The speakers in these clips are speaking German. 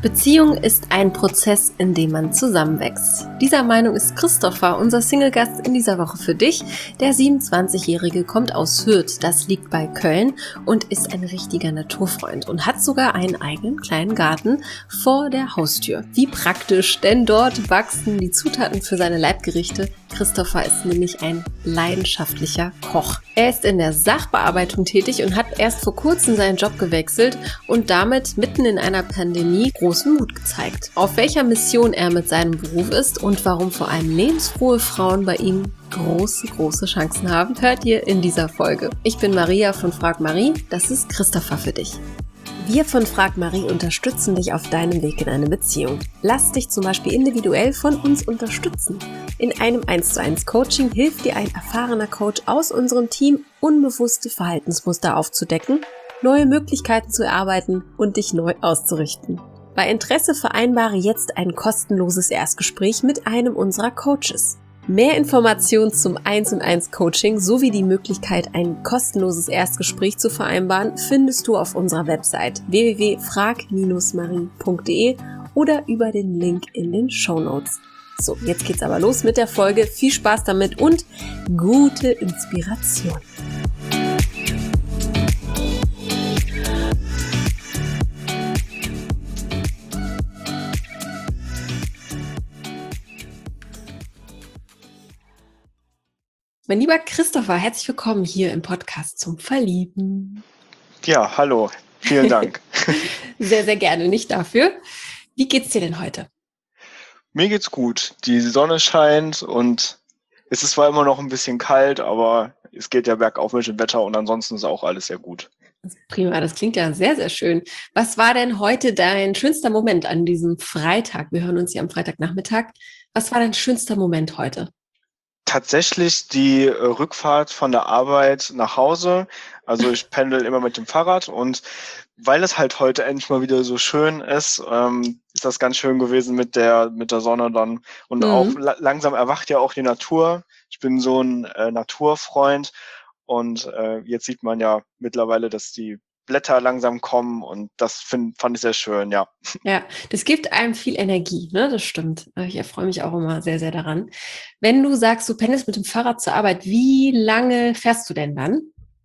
Beziehung ist ein Prozess, in dem man zusammenwächst. Dieser Meinung ist Christopher, unser Single-Gast in dieser Woche für dich. Der 27-Jährige kommt aus Hürth, das liegt bei Köln, und ist ein richtiger Naturfreund und hat sogar einen eigenen kleinen Garten vor der Haustür. Wie praktisch, denn dort wachsen die Zutaten für seine Leibgerichte. Christopher ist nämlich ein leidenschaftlicher Koch. Er ist in der Sachbearbeitung tätig und hat erst vor kurzem seinen Job gewechselt und damit mitten in einer Pandemie großen Mut gezeigt. Auf welcher Mission er mit seinem Beruf ist und warum vor allem lebensfrohe Frauen bei ihm große Chancen haben, hört ihr in dieser Folge. Ich bin Maria von Frag Marie, das ist Christopher für dich. Wir von Frag Marie unterstützen dich auf deinem Weg in eine Beziehung. Lass dich zum Beispiel individuell von uns unterstützen. In einem 1:1 Coaching hilft dir ein erfahrener Coach aus unserem Team, unbewusste Verhaltensmuster aufzudecken, neue Möglichkeiten zu erarbeiten und dich neu auszurichten. Bei Interesse vereinbare jetzt ein kostenloses Erstgespräch mit einem unserer Coaches. Mehr Informationen zum 1:1 Coaching sowie die Möglichkeit, ein kostenloses Erstgespräch zu vereinbaren, findest du auf unserer Website www.frag-marie.de oder über den Link in den Shownotes. So, jetzt geht's aber los mit der Folge. Viel Spaß damit und gute Inspiration. Mein lieber Christopher, herzlich willkommen hier im Podcast zum Verlieben. Ja, hallo, vielen Dank. Sehr gerne, nicht dafür. Wie geht's dir denn heute? Mir geht's gut. Die Sonne scheint und es ist zwar immer noch ein bisschen kalt, aber es geht ja bergauf mit dem Wetter und ansonsten ist auch alles sehr gut. Prima, das klingt ja sehr schön. Was war denn heute dein schönster Moment an diesem Freitag? Wir hören uns ja am Freitagnachmittag. Was war dein schönster Moment heute? Tatsächlich die Rückfahrt von der Arbeit nach Hause. Also ich pendel immer mit dem Fahrrad und weil es halt heute endlich mal wieder so schön ist, ist das ganz schön gewesen mit der Sonne dann. Und auch langsam erwacht ja auch die Natur. Ich bin so ein Naturfreund und jetzt sieht man ja mittlerweile, dass die Blätter langsam kommen und das fand ich sehr schön, ja. Ja, das gibt einem viel Energie, ne? Das stimmt. Ich erfreue mich auch immer sehr daran. Wenn du sagst, du pendelst mit dem Fahrrad zur Arbeit, wie lange fährst du denn dann?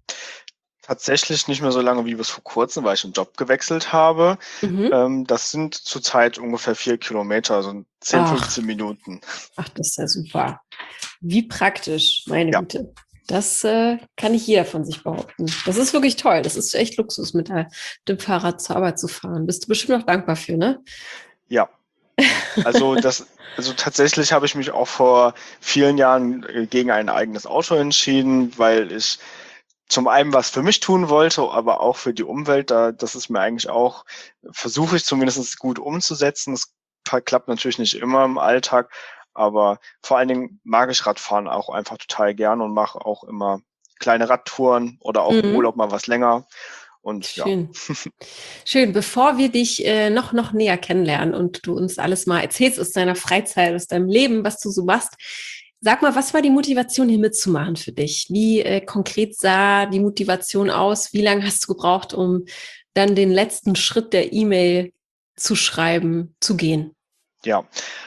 Tatsächlich nicht mehr so lange wie bis vor kurzem, weil ich den Job gewechselt habe. Das sind zurzeit ungefähr 4 Kilometer, also 10-15 Minuten. Ach, das ist ja super. Wie praktisch, meine Güte. Das kann nicht jeder von sich behaupten. Das ist wirklich toll. Das ist echt Luxus, mit dem Fahrrad zur Arbeit zu fahren. Bist du bestimmt noch dankbar für, ne? Ja. Also tatsächlich habe ich mich auch vor vielen Jahren gegen ein eigenes Auto entschieden, weil ich zum einen was für mich tun wollte, aber auch für die Umwelt. Das ist mir eigentlich auch, versuche ich zumindest gut umzusetzen. Das klappt natürlich nicht immer im Alltag, aber vor allen Dingen mag ich Radfahren auch einfach total gern und mache auch immer kleine Radtouren oder auch im Urlaub mal was länger. Und schön. Ja. Schön. Bevor wir dich noch näher kennenlernen und du uns alles mal erzählst aus deiner Freizeit, aus deinem Leben, was du so machst, sag mal, was war die Motivation, hier mitzumachen für dich? Wie konkret sah die Motivation aus? Wie lange hast du gebraucht, um dann den letzten Schritt der E-Mail zu schreiben, zu gehen? Ja,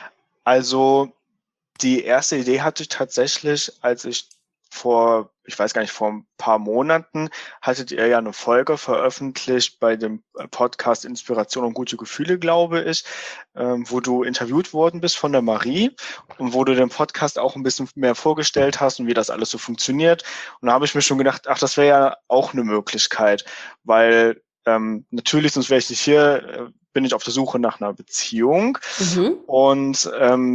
also die erste Idee hatte ich tatsächlich, als ich vor ein paar Monaten, hattet ihr ja eine Folge veröffentlicht bei dem Podcast Inspiration und gute Gefühle, glaube ich, wo du interviewt worden bist von der Marie und wo du den Podcast auch ein bisschen mehr vorgestellt hast und wie das alles so funktioniert. Und da habe ich mir schon gedacht, ach, das wäre ja auch eine Möglichkeit, weil natürlich, sonst wäre ich nicht hier, bin ich auf der Suche nach einer Beziehung und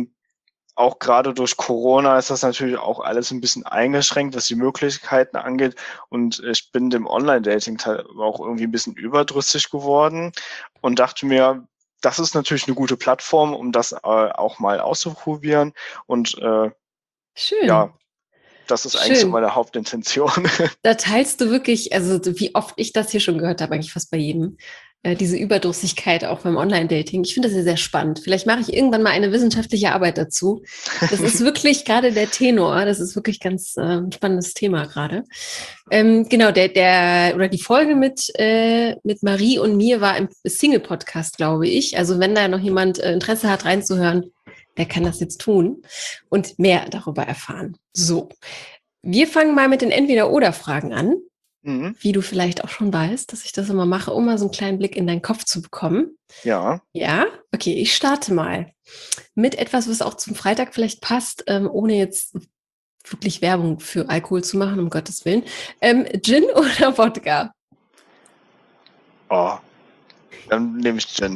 auch gerade durch Corona ist das natürlich auch alles ein bisschen eingeschränkt, was die Möglichkeiten angeht. Und ich bin dem Online-Dating auch irgendwie ein bisschen überdrüssig geworden und dachte mir, das ist natürlich eine gute Plattform, um das auch mal auszuprobieren. Und schön. Ja, das ist eigentlich so meine Hauptintention. Da teilst du wirklich, also wie oft ich das hier schon gehört habe, eigentlich fast bei jedem. diese Überdrüssigkeit auch beim Online-Dating. Ich finde das ja sehr spannend. Vielleicht mache ich irgendwann mal eine wissenschaftliche Arbeit dazu. Das ist wirklich gerade der Tenor. Das ist wirklich ganz ein spannendes Thema gerade. Genau, oder die Folge mit Marie und mir war im Single-Podcast, glaube ich. Also wenn da noch jemand Interesse hat, reinzuhören, der kann das jetzt tun und mehr darüber erfahren. So, wir fangen mal mit den Entweder-oder-Fragen an. Mhm. Wie du vielleicht auch schon weißt, dass ich das immer mache, um mal so einen kleinen Blick in deinen Kopf zu bekommen. Ja. Ja, okay, ich starte mal mit etwas, was auch zum Freitag vielleicht passt, ohne jetzt wirklich Werbung für Alkohol zu machen, um Gottes Willen. Gin oder Wodka? Oh, dann nehme ich Gin.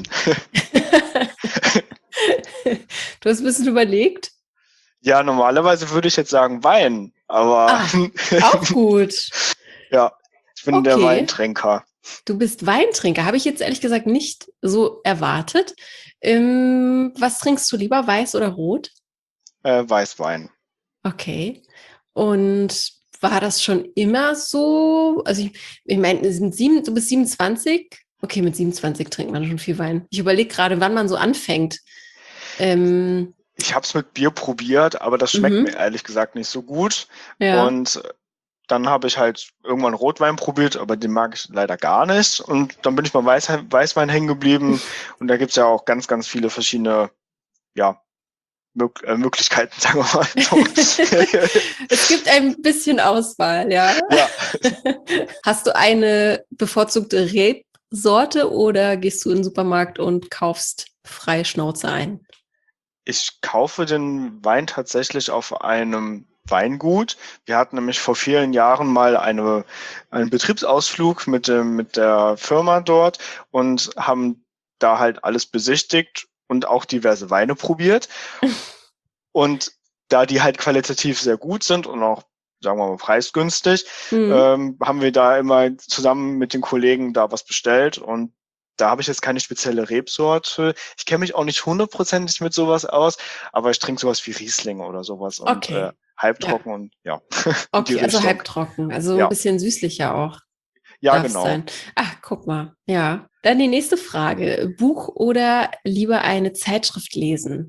Du hast ein bisschen überlegt. Ja, normalerweise würde ich jetzt sagen Wein, aber Auch gut. ja, ich bin der Okay. Weintrinker. Du bist Weintrinker. Habe ich jetzt ehrlich gesagt nicht so erwartet. Was trinkst du lieber, weiß oder rot? Weißwein. Okay. Und war das schon immer so? Also ich meine, du bist 27. Okay, mit 27 trinkt man schon viel Wein. Ich überlege gerade, wann man so anfängt. Ich habe es mit Bier probiert, aber das schmeckt mir ehrlich gesagt nicht so gut. Ja. Und dann habe ich halt irgendwann Rotwein probiert, aber den mag ich leider gar nicht. Und dann bin ich beim Weißwein hängen geblieben. Und da gibt's ja auch ganz, ganz viele verschiedene, ja, Möglichkeiten, sagen wir mal. Es gibt ein bisschen Auswahl, ja. Ja. Hast du eine bevorzugte Rebsorte oder gehst du in den Supermarkt und kaufst freie Schnauze ein? Ich kaufe den Wein tatsächlich auf einem Weingut. Wir hatten nämlich vor vielen Jahren mal einen Betriebsausflug mit der Firma dort und haben da halt alles besichtigt und auch diverse Weine probiert. Und da die halt qualitativ sehr gut sind und auch, sagen wir mal, preisgünstig, haben wir da immer zusammen mit den Kollegen da was bestellt. Und da habe ich jetzt keine spezielle Rebsorte. Ich kenne mich auch nicht hundertprozentig mit sowas aus, aber ich trinke sowas wie Riesling oder sowas und Okay. halbtrocken und ja. Okay, also halbtrocken, also ein bisschen süßlicher auch. Ja, darf genau. Sein. Ach, guck mal. Ja. Dann die nächste Frage. Buch oder lieber eine Zeitschrift lesen?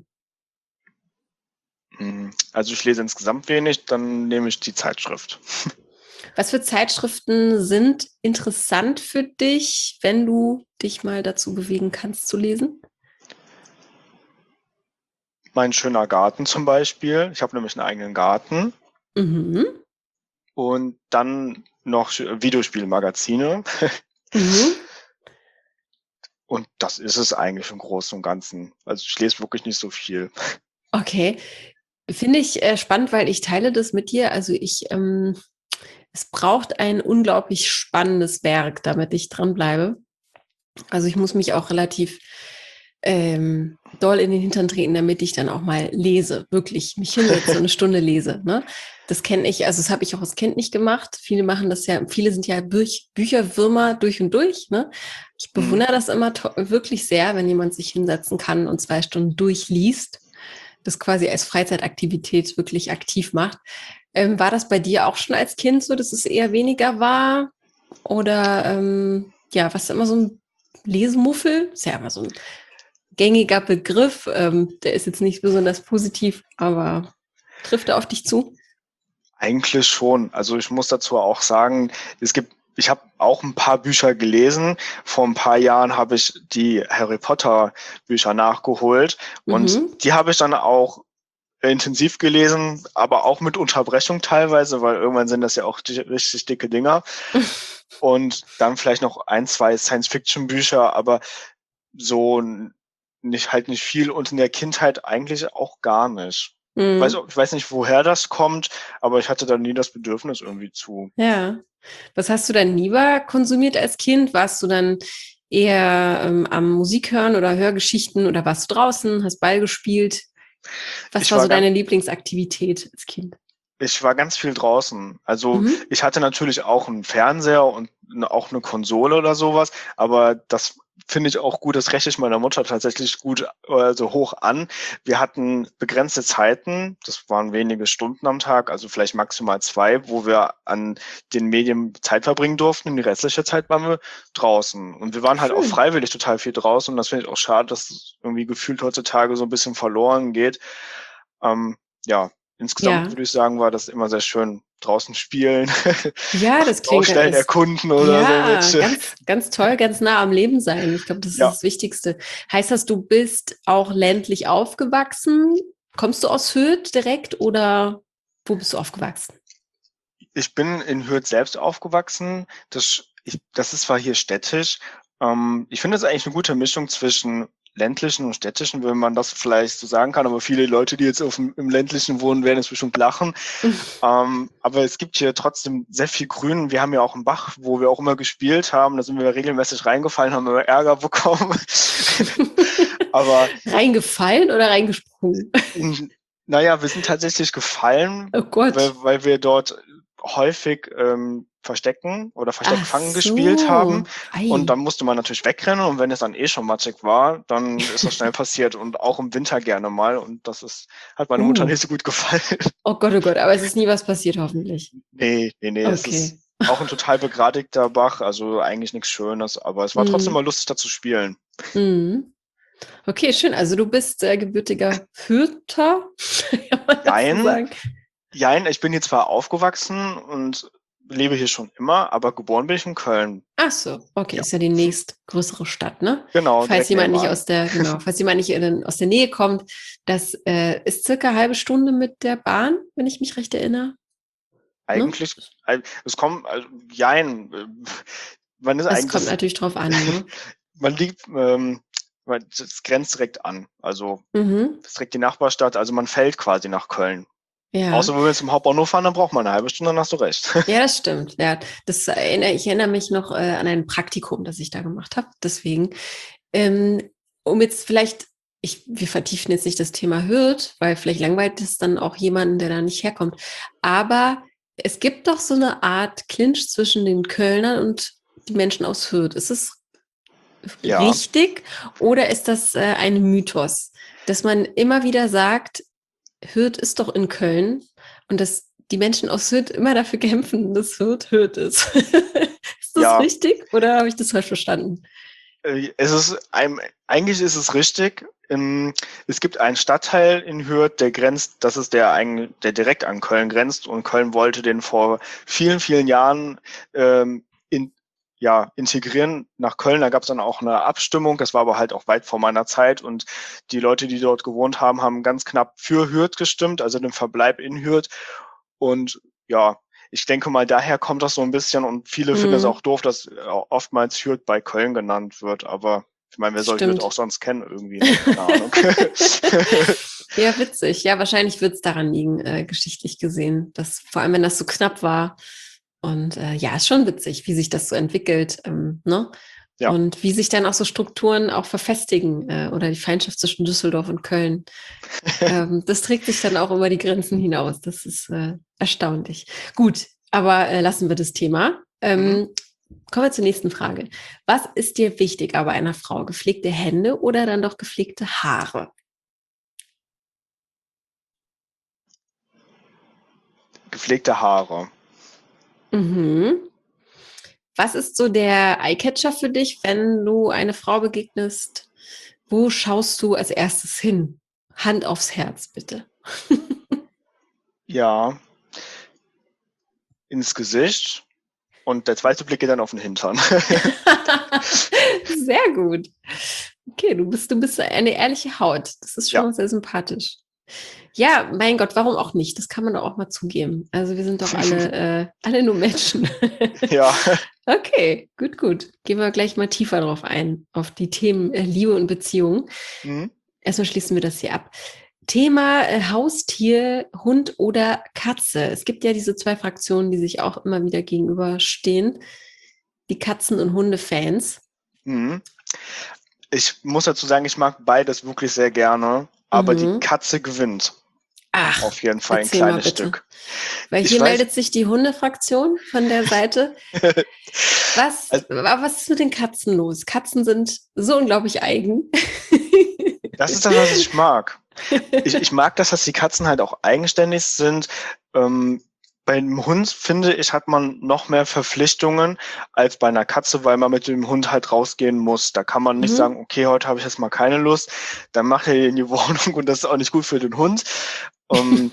Also ich lese insgesamt wenig, dann nehme ich die Zeitschrift. Was für Zeitschriften sind interessant für dich, wenn du dich mal dazu bewegen kannst zu lesen? Mein schöner Garten zum Beispiel. Ich habe nämlich einen eigenen Garten. Mhm. Und dann noch Videospielmagazine. Mhm. Und das ist es eigentlich im Großen und Ganzen. Also ich lese wirklich nicht so viel. Okay. Finde ich spannend, weil ich teile das mit dir. Also es braucht ein unglaublich spannendes Werk, damit ich dranbleibe. Also ich muss mich auch relativ doll in den Hintern treten, damit ich dann auch mal lese, wirklich mich hinsetze und eine Stunde lese. Ne? Das kenne ich, also das habe ich auch als Kind nicht gemacht. Viele machen das ja, viele sind ja Bücherwürmer durch und durch. Ne? Ich bewundere das immer wirklich sehr, wenn jemand sich hinsetzen kann und 2 Stunden durchliest, das quasi als Freizeitaktivität wirklich aktiv macht. War das bei dir auch schon als Kind so, dass es eher weniger war? Oder ja, was immer so ein Lesemuffel? Ist ja immer so ein gängiger Begriff. Der ist jetzt nicht besonders positiv, aber trifft er auf dich zu? Eigentlich schon. Also ich muss dazu auch sagen, ich habe auch ein paar Bücher gelesen. Vor ein paar Jahren habe ich die Harry Potter Bücher nachgeholt und die habe ich dann auch intensiv gelesen, aber auch mit Unterbrechung teilweise, weil irgendwann sind das ja auch richtig dicke Dinger. Und dann vielleicht noch 1, 2 Science-Fiction-Bücher, aber so nicht viel und in der Kindheit eigentlich auch gar nicht. Ich weiß nicht, woher das kommt, aber ich hatte da nie das Bedürfnis irgendwie zu. Ja. Was hast du dann lieber konsumiert als Kind? Warst du dann eher am Musik hören oder Hörgeschichten oder warst du draußen, hast Ball gespielt? Was war so deine Lieblingsaktivität als Kind? Ich war ganz viel draußen. Also ich hatte natürlich auch einen Fernseher und auch eine Konsole oder sowas, aber das finde ich auch gut, das rechne ich meiner Mutter tatsächlich gut, also hoch an. Wir hatten begrenzte Zeiten, das waren wenige Stunden am Tag, also vielleicht maximal 2, wo wir an den Medien Zeit verbringen durften. Und die restliche Zeit waren wir draußen. Und wir waren halt auch Schön. freiwillig total viel draußen. Und das finde ich auch schade, dass es irgendwie gefühlt heutzutage so ein bisschen verloren geht. Ja, insgesamt Ja. würde ich sagen, war das immer sehr schön. Draußen spielen, Ja, das klingt Baustellen ganz, erkunden oder so ja, welche. ganz, ganz toll, ganz nah am Leben sein. Ich glaube, das ist Ja, das Wichtigste. Heißt das, du bist auch ländlich aufgewachsen? Kommst du aus Fürth direkt oder wo bist du aufgewachsen? ich bin in Hürth selbst aufgewachsen. Das ist zwar hier städtisch. Ich finde das eigentlich eine gute Mischung zwischen ländlichen und städtischen, wenn man das vielleicht so sagen kann. Aber viele Leute, die jetzt im ländlichen wohnen, werden jetzt bestimmt lachen. Aber es gibt hier trotzdem sehr viel Grün. Wir haben ja auch einen Bach, wo wir auch immer gespielt haben. Da sind wir regelmäßig reingefallen, haben immer Ärger bekommen. Aber Reingefallen oder reingesprungen? naja, wir sind tatsächlich gefallen, Oh Gott. weil wir dort häufig Verstecken oder Ach Versteckfangen gespielt haben. so. Und Ei. dann musste man natürlich wegrennen. Und wenn es dann eh schon matschig war, dann ist das schnell passiert. Und auch im Winter gerne mal. Und hat meine Mutter nicht so gut gefallen. Oh Gott, oh Gott. Aber es ist nie was passiert, hoffentlich. Nee. Es Okay. ist auch ein total begradigter Bach. Also eigentlich nichts Schönes. Aber es war trotzdem Hm. mal lustig, da zu spielen. Hm. Okay, schön. Also du bist gebürtiger Fürther, kann man das so sagen? Jein, ich bin hier zwar aufgewachsen und lebe hier schon immer, aber geboren bin ich in Köln. Ach so, okay, Ja, ist ja die nächstgrößere Stadt, ne? genau, Falls direkt jemand nicht nebenan. falls jemand nicht aus der Nähe kommt, das ist circa eine halbe Stunde mit der Bahn, wenn ich mich recht erinnere. Ne? Eigentlich, es kommt, also, jein, man ist Es eigentlich, kommt natürlich drauf an, ne? man liegt, es grenzt direkt an. Also, Mhm. es ist direkt die Nachbarstadt, also man fällt quasi nach Köln. Ja. Außer wenn wir zum Hauptbahnhof fahren, dann braucht man eine halbe Stunde, dann hast du recht. Ja, das stimmt. Ja, ich erinnere mich noch an ein Praktikum, das ich da gemacht habe. Deswegen, um jetzt vielleicht, wir vertiefen jetzt nicht das Thema Hürth, weil vielleicht langweilt es dann auch jemanden, der da nicht herkommt. Aber es gibt doch so eine Art Clinch zwischen den Kölnern und die Menschen aus Hürth. Ist es Ja, richtig oder ist das ein Mythos, dass man immer wieder sagt, Hürth ist doch in Köln und dass die Menschen aus Hürth immer dafür kämpfen, dass Hürth ist. Ist das ja, richtig oder habe ich das falsch verstanden? eigentlich ist es richtig. Es gibt einen Stadtteil in Hürth, das ist der direkt an Köln grenzt und Köln wollte den vor vielen, vielen Jahren integrieren nach Köln. Da gab es dann auch eine Abstimmung, das war aber halt auch weit vor meiner Zeit und die Leute, die dort gewohnt haben, haben ganz knapp für Hürth gestimmt, also den Verbleib in Hürth. Und ja, ich denke mal, daher kommt das so ein bisschen und viele finden es auch doof, dass oftmals Hürth bei Köln genannt wird, aber ich meine, wer soll Hürth auch Stimmt. sonst kennen irgendwie, ne? Keine Ahnung. Ja, witzig. Ja, wahrscheinlich wird es daran liegen, geschichtlich gesehen, dass vor allem, wenn das so knapp war. Und ja, ist schon witzig, wie sich das so entwickelt, ne? Ja. Und wie sich dann auch so Strukturen auch verfestigen oder die Feindschaft zwischen Düsseldorf und Köln. Das trägt sich dann auch über die Grenzen hinaus. Das ist erstaunlich. Gut, aber lassen wir das Thema. Mhm. Kommen wir zur nächsten Frage. Was ist dir wichtiger bei einer Frau? Gepflegte Hände oder dann doch gepflegte Haare? Gepflegte Haare. Mhm. Was ist so der Eyecatcher für dich, wenn du eine Frau begegnest? Wo schaust du als erstes hin? Hand aufs Herz, bitte. Ja, ins Gesicht und der zweite Blick geht dann auf den Hintern. Sehr gut. Okay, du bist eine ehrliche Haut. Das ist schon Ja. mal sehr sympathisch. Ja, mein Gott, warum auch nicht? Das kann man doch auch mal zugeben. Also wir sind doch alle nur Menschen. Ja. Okay, gut. Gehen wir gleich mal tiefer drauf ein, auf die Themen Liebe und Beziehung. Mhm. Erstmal schließen wir das hier ab. Thema Haustier, Hund oder Katze. Es gibt ja diese zwei Fraktionen, die sich auch immer wieder gegenüberstehen. Die Katzen- und Hundefans. Mhm. Ich muss dazu sagen, ich mag beides wirklich sehr gerne, aber die Mhm. Katze gewinnt. Ach, auf jeden Fall ein erzähl mal kleines bitte. Stück. Weil Ich hier weiß, meldet sich die Hundefraktion von der Seite. also Was ist mit den Katzen los? Katzen sind so unglaublich eigen. das ist das, was ich mag. Ich mag das, dass die Katzen halt auch eigenständig sind. Bei einem Hund, finde ich, hat man noch mehr Verpflichtungen als bei einer Katze, weil man mit dem Hund halt rausgehen muss. Da kann man nicht Mhm. sagen, okay, heute habe ich jetzt mal keine Lust. Dann macht er in die Wohnung und das ist auch nicht gut für den Hund. Ähm,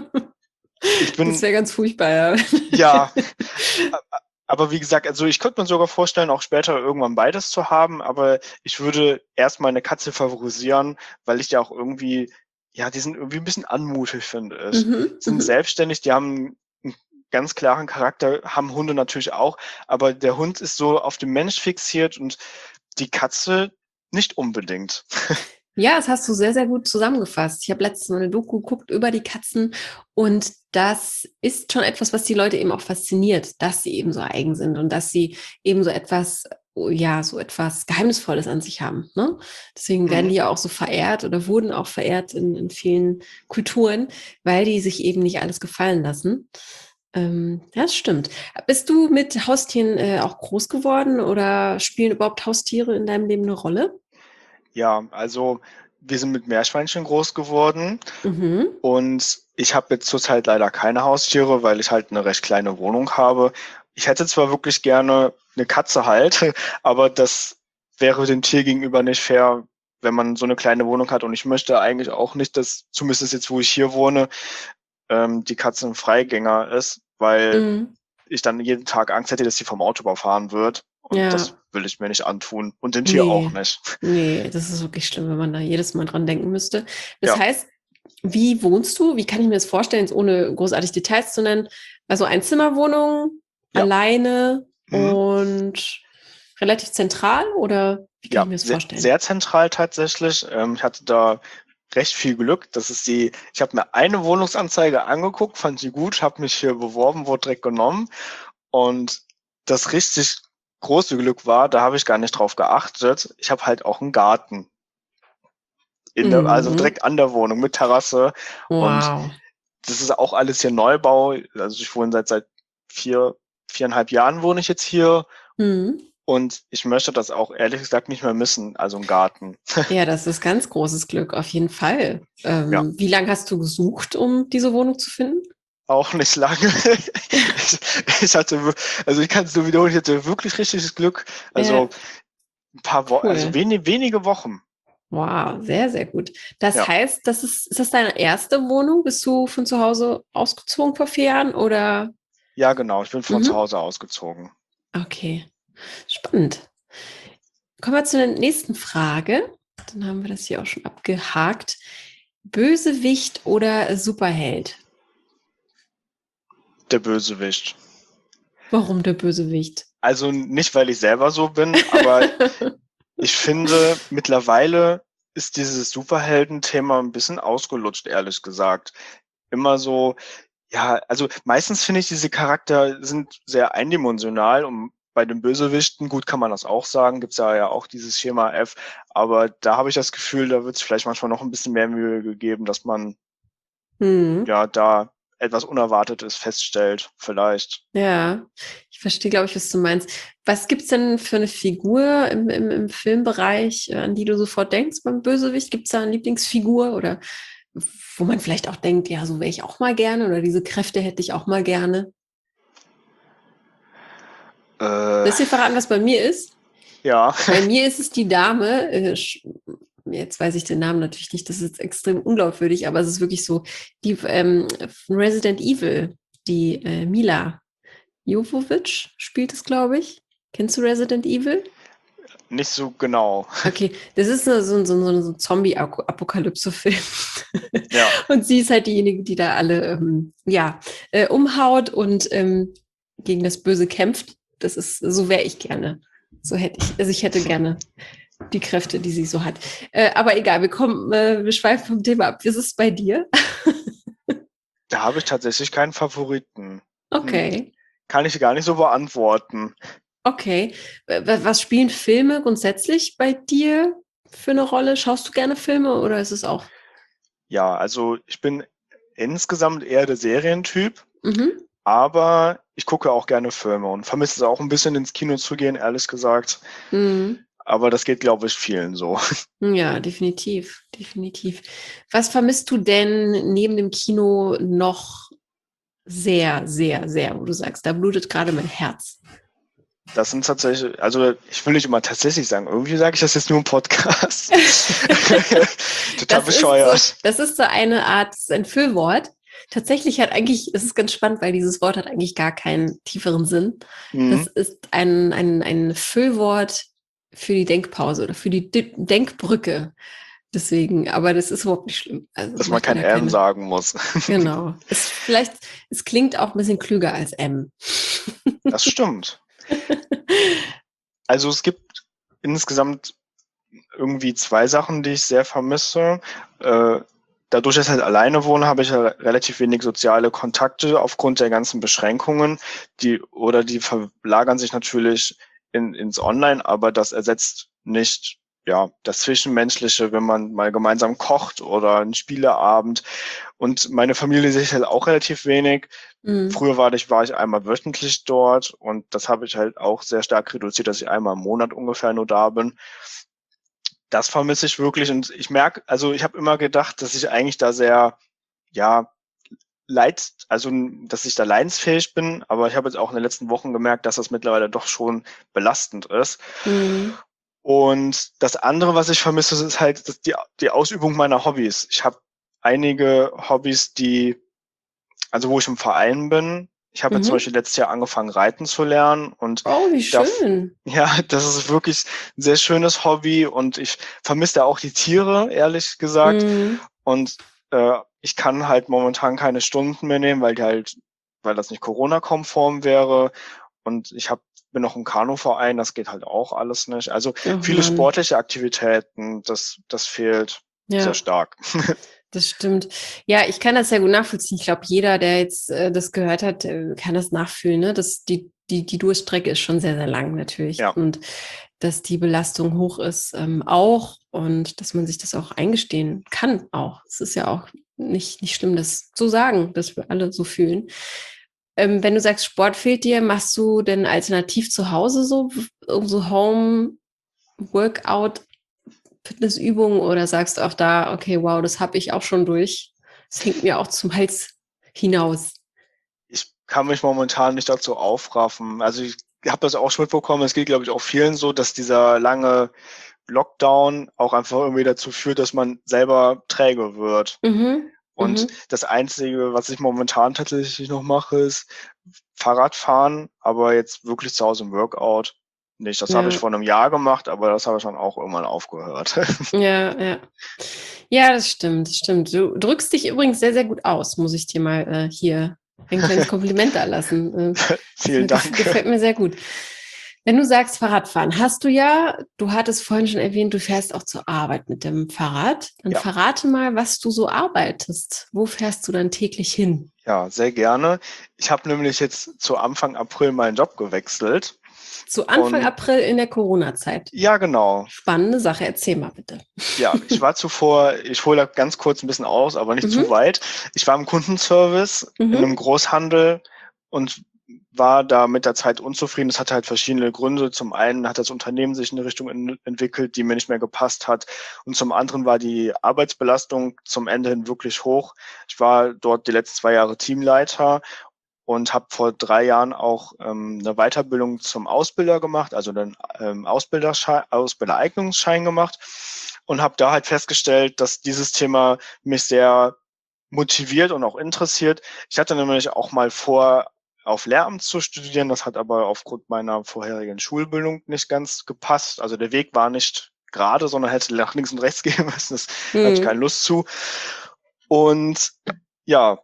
ich Das bin, wäre ganz furchtbar, ja. ja, aber wie gesagt, also ich könnte mir sogar vorstellen, auch später irgendwann beides zu haben, aber ich würde erst meine Katze favorisieren, weil ich ja auch irgendwie, ja, die sind irgendwie ein bisschen anmutig, finde ich. Mhm, Sind mhm. selbstständig, die haben einen ganz klaren Charakter, haben Hunde natürlich auch, aber der Hund ist so auf den Mensch fixiert und die Katze nicht unbedingt. Ja, das hast du sehr, sehr gut zusammengefasst. Ich habe letztens mal eine Doku geguckt über die Katzen und das ist schon etwas, was die Leute eben auch fasziniert, dass sie eben so eigen sind und dass sie eben so etwas, oh ja, so etwas Geheimnisvolles an sich haben. Ne? Deswegen werden Mhm. die ja auch so verehrt oder wurden auch verehrt in vielen Kulturen, weil die sich eben nicht alles gefallen lassen. Das stimmt. Bist du mit Haustieren auch groß geworden oder spielen überhaupt Haustiere in deinem Leben eine Rolle? Ja, also wir sind mit Meerschweinchen groß geworden. Mhm. Und ich habe jetzt zurzeit leider keine Haustiere, weil ich halt eine recht kleine Wohnung habe. Ich hätte zwar wirklich gerne eine Katze halt, aber das wäre dem Tier gegenüber nicht fair, wenn man so eine kleine Wohnung hat. Und ich möchte eigentlich auch nicht, dass, zumindest jetzt, wo ich hier wohne, die Katze ein Freigänger ist, weil Mhm. ich dann jeden Tag Angst hätte, dass sie vom Auto überfahren wird. Und das Ja, will ich mir nicht antun. Und dem Tier auch nee, nicht. nee, das ist wirklich schlimm, wenn man da jedes Mal dran denken müsste. Das Ja. heißt, wie wohnst du? Wie kann ich mir das vorstellen, jetzt ohne großartig Details zu nennen? Also Einzimmerwohnung, Ja. alleine Mhm. und relativ zentral oder wie kann ich Ja, mir das sehr, vorstellen? sehr zentral tatsächlich. Ich hatte da recht viel Glück. Ich habe mir eine Wohnungsanzeige angeguckt, fand sie gut, habe mich hier beworben, wurde direkt genommen. Und das richtig große Glück war, da habe ich gar nicht drauf geachtet. Ich habe halt auch einen Garten also Mhm. direkt an der Wohnung mit Terrasse. Und Wow. das ist auch alles hier Neubau. Also ich wohne seit 4,5 Jahren wohne ich jetzt hier. Mhm. Und ich möchte das auch ehrlich gesagt nicht mehr missen, also einen Garten. Ja, das ist ganz großes Glück, auf jeden Fall. Ja. Wie lange hast du gesucht, um diese Wohnung zu finden? Auch nicht lange. Ich, ich hatte, also ich kann es nur wiederholen, ich hatte wirklich richtiges Glück. Also Ja, ein paar Wochen, also cool. wenige Wochen. Wow, sehr, sehr gut. Das Ja, heißt, ist das deine erste Wohnung? Bist du von zu Hause ausgezogen vor 4 Jahren oder? ja, genau. Ich bin von zu Mhm. Hause ausgezogen. Okay, spannend. Kommen wir zur nächsten Frage. Dann haben wir das hier auch schon abgehakt. Bösewicht oder Superheld? Der Bösewicht. Warum der Bösewicht? Also nicht, weil ich selber so bin, aber ich finde, mittlerweile ist dieses Superhelden-Thema ein bisschen ausgelutscht, ehrlich gesagt. Immer so, ja, also meistens finde ich, diese Charakter sind sehr eindimensional und bei den Bösewichten, gut kann man das auch sagen, gibt's ja auch dieses Schema F, aber da habe ich das Gefühl, da wird es vielleicht manchmal noch ein bisschen mehr Mühe gegeben, dass man Hm. ja da etwas Unerwartetes feststellt, vielleicht. Ja, ich verstehe, glaube ich, was du meinst. Was gibt's denn für eine Figur im Filmbereich, an die du sofort denkst beim Bösewicht? Gibt's da eine Lieblingsfigur oder wo man vielleicht auch denkt, ja, so wäre ich auch mal gerne oder diese Kräfte hätte ich auch mal gerne? Äh, Soll ich dir verraten, was bei mir ist? ja, Bei mir ist es die Dame, jetzt weiß ich den Namen natürlich nicht, das ist jetzt extrem unglaubwürdig, aber es ist wirklich so, die von Resident Evil, die Mila Jovovich spielt es, glaube ich. Kennst du Resident Evil? nicht so genau. Okay, das ist so ein Zombie-Apokalypse-Film. Ja, Und sie ist halt diejenige, die da alle ja, umhaut und gegen das Böse kämpft. Das ist, so wäre ich gerne. So hätte ich, also ich hätte gerne die Kräfte, die sie so hat. Aber egal, wir schweifen vom Thema ab. Wie ist es bei dir? da habe ich tatsächlich keinen Favoriten. Hm. Okay, Kann ich gar nicht so beantworten. okay. Was spielen Filme grundsätzlich bei dir für eine Rolle? Schaust du gerne Filme oder ist es auch? Ja, also ich bin insgesamt eher der Serientyp, Mhm. aber ich gucke auch gerne Filme und vermisse es auch ein bisschen ins Kino zu gehen, ehrlich gesagt. Mhm. Aber das geht, glaube ich, vielen so. Ja, definitiv, definitiv. Was vermisst du denn neben dem Kino noch sehr, sehr, sehr, wo du sagst, da blutet gerade mein Herz? Das sind tatsächlich, also ich will nicht immer tatsächlich sagen, irgendwie sage ich das jetzt nur im Podcast. Total bescheuert. Das ist so eine Art, das ist ein Füllwort. Tatsächlich hat eigentlich, es ist ganz spannend, weil dieses Wort hat eigentlich gar keinen tieferen Sinn. Das Mhm. ist ein Füllwort für die Denkpause oder für die Denkbrücke. Deswegen, aber das ist überhaupt nicht schlimm. Also Dass man mach dir kein da M keine. sagen muss. Genau. Es klingt auch ein bisschen klüger als M. Das stimmt. Also es gibt insgesamt irgendwie 2 Sachen, die ich sehr vermisse. Dadurch, dass ich halt alleine wohne, habe ich ja relativ wenig soziale Kontakte aufgrund der ganzen Beschränkungen. Die verlagern sich natürlich ins Online, aber das ersetzt nicht das Zwischenmenschliche, wenn man mal gemeinsam kocht oder einen Spieleabend. Und meine Familie sehe ich halt auch relativ wenig. Mhm. Früher war ich einmal wöchentlich dort und das habe ich halt auch sehr stark reduziert, dass ich einmal im Monat ungefähr nur da bin. Das vermisse ich wirklich und ich merke, also ich habe immer gedacht, dass ich eigentlich da sehr, ja, dass ich da leidensfähig bin, aber ich habe jetzt auch in den letzten Wochen gemerkt, dass das mittlerweile doch schon belastend ist. Mhm. Und das andere, was ich vermisse, ist halt die Ausübung meiner Hobbys. Ich habe einige Hobbys, also wo ich im Verein bin. Ich habe jetzt zum Mhm. Beispiel letztes Jahr angefangen, Reiten zu lernen und Oh, wie da, schön. ja, das ist wirklich ein sehr schönes Hobby und ich vermisse da auch die Tiere, ehrlich gesagt. Mhm. Und ich kann halt momentan keine Stunden mehr nehmen, weil das nicht Corona-konform wäre. Und bin noch im Kanuverein, das geht halt auch alles nicht. Also Oh viele Mann. sportliche Aktivitäten, das fehlt sehr Ja. stark. Das stimmt. Ja, ich kann das sehr gut nachvollziehen. Ich glaube, jeder, der jetzt das gehört hat, kann das nachfühlen. Ne? Die Durststrecke ist schon sehr, sehr lang natürlich. Ja, Und dass die Belastung hoch ist, auch. Und dass man sich das auch eingestehen kann auch. Es ist ja auch nicht schlimm, das zu sagen, dass wir alle so fühlen. Wenn du sagst, Sport fehlt dir, machst du denn alternativ zu Hause so Home Workout Fitnessübungen oder sagst du auch da, okay, wow, das habe ich auch schon durch. Das hängt mir auch zum Hals hinaus. ich kann mich momentan nicht dazu aufraffen. Also ich habe das auch schon mitbekommen, es geht, glaube ich, auch vielen so, dass dieser lange Lockdown auch einfach irgendwie dazu führt, dass man selber träge wird. Mhm, Und mhm, das Einzige, was ich momentan tatsächlich noch mache, ist Fahrradfahren, aber jetzt wirklich zu Hause im Workout nicht. Das habe ich ja, vor einem Jahr gemacht, aber das habe ich dann auch irgendwann aufgehört. ja, ja. Ja, das stimmt, das stimmt. Du drückst dich übrigens sehr, sehr gut aus, muss ich dir mal hier ein kleines Kompliment da lassen. Vielen Dank. Gefällt mir sehr gut. Wenn du sagst Fahrradfahren, du hattest vorhin schon erwähnt, du fährst auch zur Arbeit mit dem Fahrrad. Dann Ja. verrate mal, was du so arbeitest. Wo fährst du dann täglich hin? Ja, sehr gerne. Ich habe nämlich jetzt zu Anfang April meinen Job gewechselt Zu Anfang und April in der Corona-Zeit. ja, genau. Spannende Sache, erzähl mal bitte. Ja, ich hole da ganz kurz ein bisschen aus, aber nicht zu Mhm, weit. Ich war im Kundenservice in einem mhm, Großhandel und war da mit der Zeit unzufrieden. Das hatte halt verschiedene Gründe. Zum einen hat das Unternehmen sich in eine Richtung entwickelt, die mir nicht mehr gepasst hat. Und zum anderen war die Arbeitsbelastung zum Ende hin wirklich hoch. Ich war dort die letzten 2 Jahre Teamleiter und habe vor 3 Jahren auch eine Weiterbildung zum Ausbilder gemacht, also einen Ausbildereignungsschein gemacht und habe da halt festgestellt, dass dieses Thema mich sehr motiviert und auch interessiert. Ich hatte nämlich auch mal vor, auf Lehramt zu studieren. Das hat aber aufgrund meiner vorherigen Schulbildung nicht ganz gepasst. Also der Weg war nicht gerade, sondern hätte nach links und rechts gehen müssen. Das hatte ich keine mhm. Lust zu. Und ja,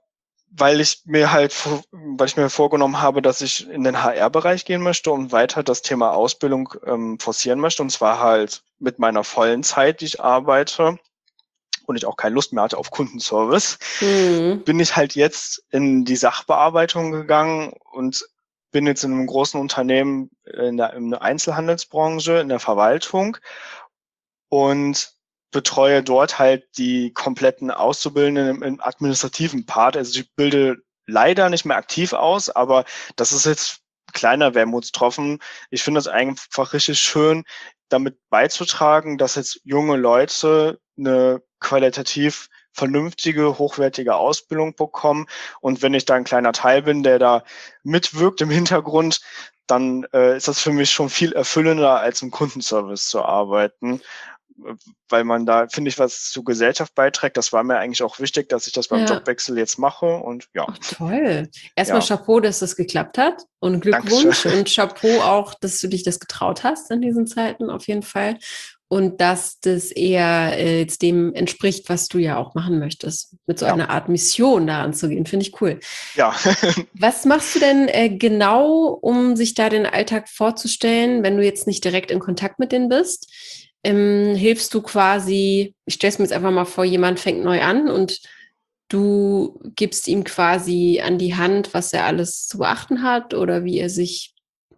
weil ich mir vorgenommen habe, dass ich in den HR-Bereich gehen möchte und weiter das Thema Ausbildung forcieren möchte. Und zwar halt mit meiner vollen Zeit, die ich arbeite und ich auch keine Lust mehr hatte auf Kundenservice, Mhm. bin ich halt jetzt in die Sachbearbeitung gegangen und bin jetzt in einem großen Unternehmen in der Einzelhandelsbranche, in der Verwaltung und betreue dort halt die kompletten Auszubildenden im administrativen Part. Also ich bilde leider nicht mehr aktiv aus, aber das ist jetzt kleiner Wermutstropfen. Ich finde es einfach richtig schön, damit beizutragen, dass jetzt junge Leute eine qualitativ vernünftige, hochwertige Ausbildung bekommen. Und wenn ich da ein kleiner Teil bin, der da mitwirkt im Hintergrund, dann ist das für mich schon viel erfüllender, als im Kundenservice zu arbeiten, weil man da, finde ich, was zur Gesellschaft beiträgt. Das war mir eigentlich auch wichtig, dass ich das beim Ja. Jobwechsel jetzt mache und ja. Ach, toll. Erstmal Ja. Chapeau, dass das geklappt hat und Glückwunsch Dankeschön. und Chapeau auch, dass du dich das getraut hast in diesen Zeiten auf jeden Fall und dass das eher jetzt dem entspricht, was du ja auch machen möchtest, mit so Ja. einer Art Mission da anzugehen, finde ich cool. Ja. Was machst du denn genau, um sich da den Alltag vorzustellen, wenn du jetzt nicht direkt in Kontakt mit denen bist? Hilfst du quasi, ich stelle es mir jetzt einfach mal vor, jemand fängt neu an und du gibst ihm quasi an die Hand, was er alles zu beachten hat oder wie er sich,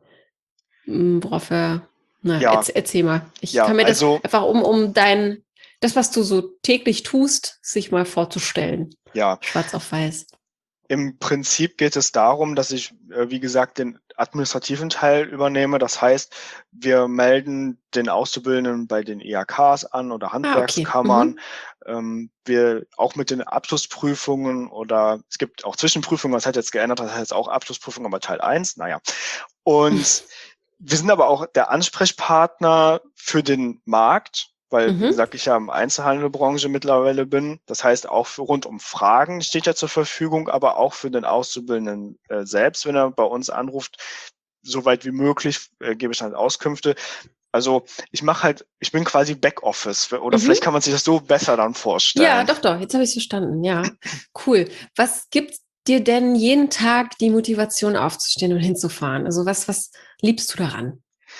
worauf er, Ja. erzähl mal. Ich Ja, kann mir das also einfach das, was du so täglich tust, sich mal vorzustellen. ja, Schwarz auf weiß. im Prinzip geht es darum, dass ich, wie gesagt, den administrativen Teil übernehme. Das heißt, wir melden den Auszubildenden bei den IHKs an oder Okay. Handwerkskammern. Wir auch mit den Abschlussprüfungen oder es gibt auch Zwischenprüfungen, was hat jetzt geändert, das heißt jetzt auch Abschlussprüfung, aber Teil 1, naja. Und wir sind aber auch der Ansprechpartner für den Markt, weil, wie gesagt, ich ja im Einzelhandelbranche mittlerweile bin. Das heißt, auch für rund um Fragen steht er zur Verfügung, aber auch für den Auszubildenden selbst, wenn er bei uns anruft, so weit wie möglich gebe ich dann Auskünfte. Also ich bin quasi Backoffice oder vielleicht kann man sich das so besser dann vorstellen. Ja, doch, jetzt habe ich es verstanden. Ja, cool. Was gibt dir denn jeden Tag die Motivation aufzustehen und hinzufahren? Also was liebst du daran?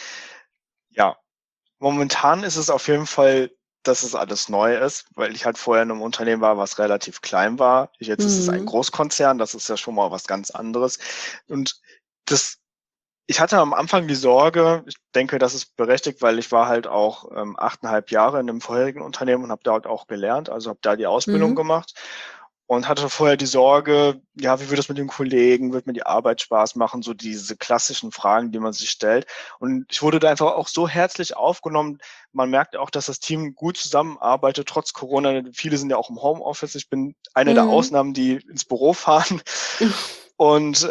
Ja, momentan ist es auf jeden Fall, dass es alles neu ist, weil ich halt vorher in einem Unternehmen war, was relativ klein war. Jetzt ist es ein Großkonzern, das ist ja schon mal was ganz anderes. Und ich hatte am Anfang die Sorge, ich denke, das ist berechtigt, weil ich war halt auch 8,5 Jahre in einem vorherigen Unternehmen und habe dort auch gelernt, also habe da die Ausbildung gemacht und hatte vorher die Sorge, ja, wie wird es mit den Kollegen, wird mir die Arbeit Spaß machen, so diese klassischen Fragen, die man sich stellt. Und ich wurde da einfach auch so herzlich aufgenommen. Man merkt auch, dass das Team gut zusammenarbeitet, trotz Corona. Viele sind ja auch im Homeoffice. Ich bin eine der Ausnahmen, die ins Büro fahren. Und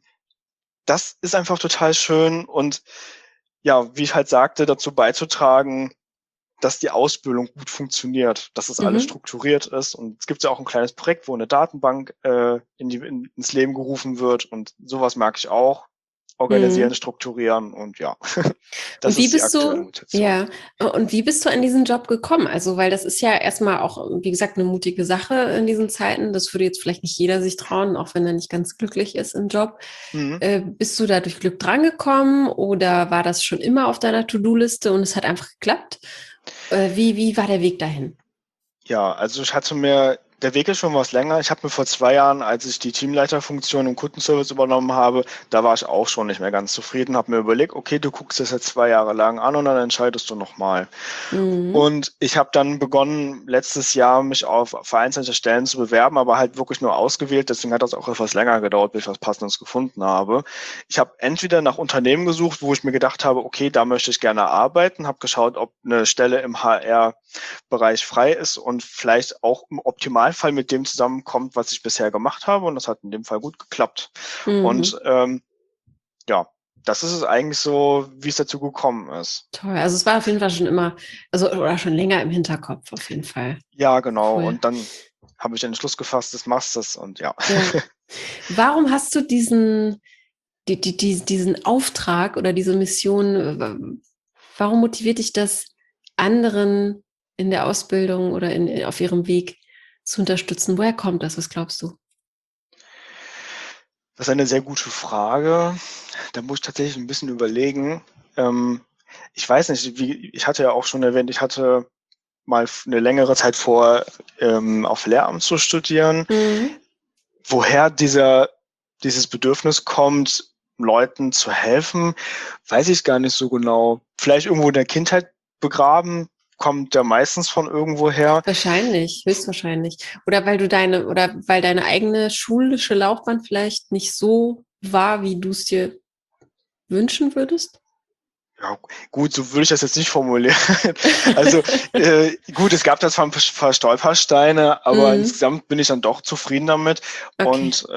das ist einfach total schön und ja, wie ich halt sagte, dazu beizutragen, dass die Ausbildung gut funktioniert, dass es alles strukturiert ist. Und es gibt ja auch ein kleines Projekt, wo eine Datenbank ins Leben gerufen wird und sowas mag ich auch. Organisieren, strukturieren und ja, das ist die aktuelle Motivation. Ja, und wie bist du an diesen Job gekommen? Also, weil das ist ja erstmal auch, wie gesagt, eine mutige Sache in diesen Zeiten. Das würde jetzt vielleicht nicht jeder sich trauen, auch wenn er nicht ganz glücklich ist im Job. Bist du da durch Glück drangekommen oder war das schon immer auf deiner To-Do-Liste und es hat einfach geklappt? Wie war der Weg dahin? Ja, also der Weg ist schon was länger. Ich habe mir vor 2 Jahren, als ich die Teamleiterfunktion im Kundenservice übernommen habe, da war ich auch schon nicht mehr ganz zufrieden, habe mir überlegt, okay, du guckst das jetzt 2 Jahre lang an und dann entscheidest du nochmal. Und ich habe dann begonnen, letztes Jahr mich auf vereinzelte Stellen zu bewerben, aber halt wirklich nur ausgewählt. Deswegen hat das auch etwas länger gedauert, bis ich was Passendes gefunden habe. Ich habe entweder nach Unternehmen gesucht, wo ich mir gedacht habe, okay, da möchte ich gerne arbeiten, habe geschaut, ob eine Stelle im HR-Bereich frei ist und vielleicht auch im Optimalfall mit dem zusammenkommt, was ich bisher gemacht habe. Und das hat in dem Fall gut geklappt. Und ja, das ist es eigentlich so, wie es dazu gekommen ist. Toll. Also es war auf jeden Fall schon immer, oder schon länger im Hinterkopf auf jeden Fall. Ja, genau. Cool. Und dann habe ich den Entschluss gefasst, das machst du und ja. Warum hast du diesen Auftrag oder diese Mission, warum motiviert dich das, anderen in der Ausbildung oder auf ihrem Weg zu unterstützen? Woher kommt das? Was glaubst du? Das ist eine sehr gute Frage. Da muss ich tatsächlich ein bisschen überlegen. Ich weiß nicht, ich hatte ja auch schon erwähnt, ich hatte mal eine längere Zeit vor, auf Lehramt zu studieren. Woher dieses Bedürfnis kommt, Leuten zu helfen, weiß ich gar nicht so genau. Vielleicht irgendwo in der Kindheit begraben. kommt ja meistens von irgendwo her. Wahrscheinlich, höchstwahrscheinlich. Oder weil deine eigene schulische Laufbahn vielleicht nicht so war, wie du es dir wünschen würdest? Ja, gut, so würde ich das jetzt nicht formulieren. Also gut, es gab da zwar ein paar Stolpersteine, aber Mhm. insgesamt bin ich dann doch zufrieden damit. Okay. Und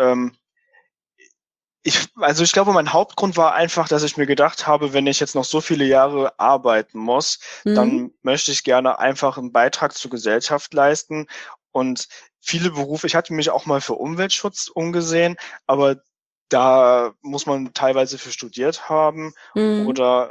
ich glaube, mein Hauptgrund war einfach, dass ich mir gedacht habe, wenn ich jetzt noch so viele Jahre arbeiten muss, Mhm. dann möchte ich gerne einfach einen Beitrag zur Gesellschaft leisten. Und viele Berufe, ich hatte mich auch mal für Umweltschutz umgesehen, aber da muss man teilweise für studiert haben Mhm. oder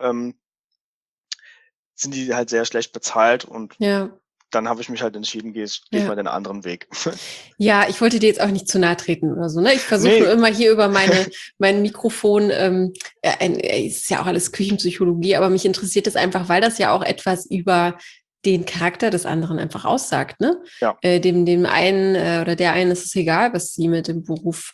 sind die halt sehr schlecht bezahlt und Ja. dann habe ich mich halt entschieden, gehe ich mal Ja. den anderen Weg. Ja, ich wollte dir jetzt auch nicht zu nahe treten oder so, ne? Ich versuche nur Ne, immer hier über mein Mikrofon, es ist ja auch alles Küchenpsychologie, aber mich interessiert es einfach, weil das ja auch etwas über den Charakter des anderen einfach aussagt, ne? ja. Dem einen oder der einen ist es egal, was sie mit dem Beruf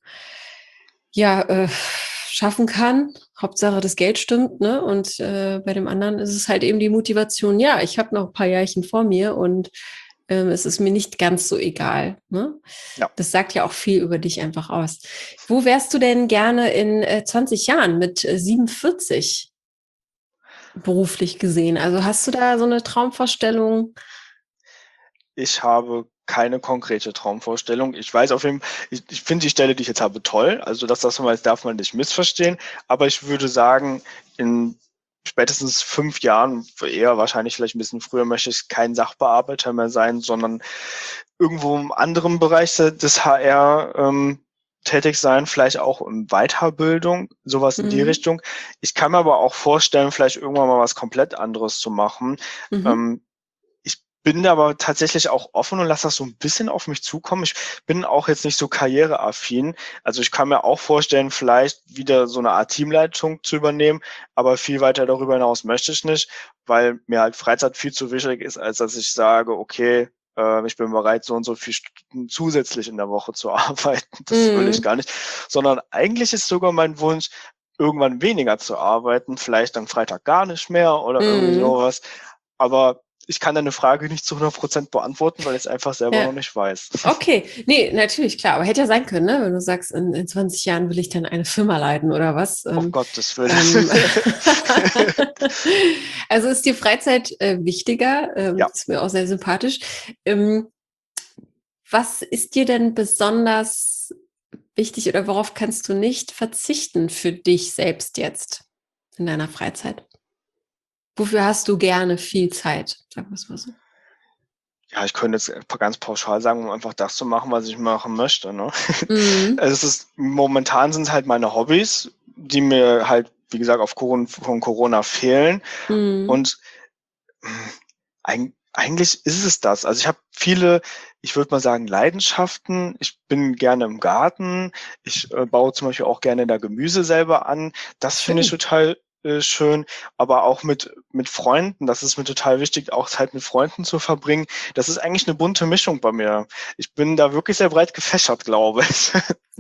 schaffen kann. Hauptsache das Geld stimmt, ne? Und bei dem anderen ist es halt eben die Motivation, ja, ich habe noch ein paar Jährchen vor mir und es ist mir nicht ganz so egal. Ne? Ja. Das sagt ja auch viel über dich einfach aus. Wo wärst du denn gerne in 20 Jahren mit 47 beruflich gesehen? Also hast du da so eine Traumvorstellung? Ich habe keine konkrete Traumvorstellung. Ich weiß auf jeden Fall, ich finde die Stelle, die ich jetzt habe, toll. Also das darf man nicht missverstehen. Aber ich würde sagen, in spätestens 5 Jahren, eher wahrscheinlich vielleicht ein bisschen früher, möchte ich kein Sachbearbeiter mehr sein, sondern irgendwo im anderen Bereich des HR tätig sein, vielleicht auch in Weiterbildung, sowas in die Mhm. Richtung. Ich kann mir aber auch vorstellen, vielleicht irgendwann mal was komplett anderes zu machen. Mhm. Ähm, Ich bin da aber tatsächlich auch offen und lasse das so ein bisschen auf mich zukommen. Ich bin auch jetzt nicht so karriereaffin. Also, ich kann mir auch vorstellen, vielleicht wieder so eine Art Teamleitung zu übernehmen, aber viel weiter darüber hinaus möchte ich nicht, weil mir halt Freizeit viel zu wichtig ist, als dass ich sage: „Okay, ich bin bereit, so und so viel Stunden zusätzlich in der Woche zu arbeiten.“ Das will ich Mhm. gar nicht. Sondern eigentlich ist sogar mein Wunsch, irgendwann weniger zu arbeiten, vielleicht am Freitag gar nicht mehr oder irgendwie Mhm. sowas. Aber ich kann deine Frage nicht zu 100% beantworten, weil ich's einfach selber noch Ja. nicht weiß. Okay, nee, natürlich, klar, aber hätte ja sein können, ne? Wenn du sagst, in 20 Jahren will ich dann eine Firma leiten oder was. Um Gottes Willen. Ähm, also ist dir Freizeit wichtiger? Ja, Ist mir auch sehr sympathisch. Ähm, Was ist dir denn besonders wichtig oder worauf kannst du nicht verzichten für dich selbst jetzt in deiner Freizeit? Wofür hast du gerne viel Zeit? Sagen wir es mal so. ja, ich könnte jetzt ganz pauschal sagen, um einfach das zu machen, was ich machen möchte, ne? Mhm. Also, es ist momentan sind's halt meine Hobbys, die mir halt, wie gesagt, von Corona fehlen Mhm. und eigentlich ist es das. Also, ich habe viele, ich würde mal sagen, Leidenschaften. Ich bin gerne im Garten. Ich baue zum Beispiel auch gerne da Gemüse selber an. Das finde ich Schön. total schön, aber auch mit Freunden. Das ist mir total wichtig, auch Zeit mit Freunden zu verbringen. Das ist eigentlich eine bunte Mischung bei mir. Ich bin da wirklich sehr breit gefächert, glaube ich.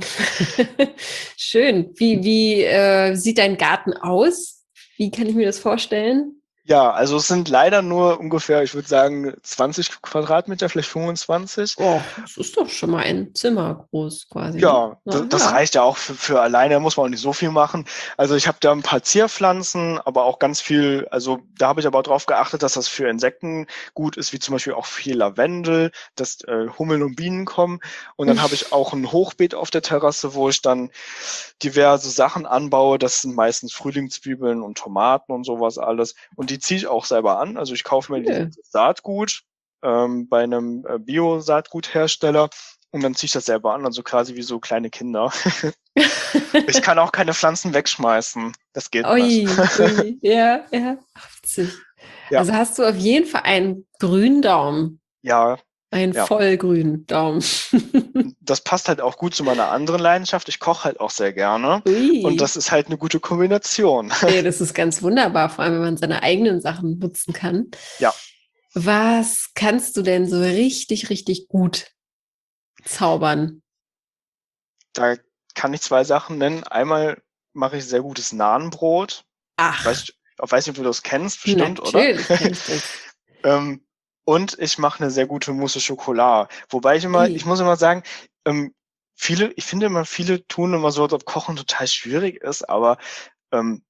Schön. Wie sieht dein Garten aus? Wie kann ich mir das vorstellen? Ja, also es sind leider nur ungefähr, ich würde sagen, 20 Quadratmeter, vielleicht 25. Oh, das ist doch schon mal ein Zimmer groß quasi, ne? Ja, Na das ja. reicht ja auch für alleine, da muss man auch nicht so viel machen. Also, ich habe da ein paar Zierpflanzen, aber auch ganz viel, also, da habe ich aber drauf geachtet, dass das für Insekten gut ist, wie zum Beispiel auch viel Lavendel, dass Hummeln und Bienen kommen. Und dann habe ich auch ein Hochbeet auf der Terrasse, wo ich dann diverse Sachen anbaue. Das sind meistens Frühlingszwiebeln und Tomaten und sowas alles. Und die ziehe ich auch selber an. Also, ich kaufe mir Cool. dieses Saatgut bei einem Bio-Saatguthersteller und dann ziehe ich das selber an, also quasi wie so kleine Kinder. Ich kann auch keine Pflanzen wegschmeißen. Das geht nicht. Ui, ui, ja, ja. Ach, witzig. Ja, Also hast du auf jeden Fall einen grünen Daumen. ja, Einen ja. vollgrünen Daumen. Das passt halt auch gut zu meiner anderen Leidenschaft. Ich koche halt auch sehr gerne und Ui. das ist halt eine gute Kombination. Ja, das ist ganz wunderbar, vor allem wenn man seine eigenen Sachen nutzen kann. Ja, Was kannst du denn so richtig, richtig gut zaubern? da kann ich 2 Sachen nennen. Einmal mache ich sehr gutes Nahenbrot. Ach, Weiß nicht, ob du das kennst, bestimmt, oder? natürlich kenne ich das. Ähm, und ich mache eine sehr gute Mousse Schokolade. Wobei ich muss immer sagen, ähm, ich finde immer, viele tun immer so, als ob Kochen total schwierig ist, aber ähm,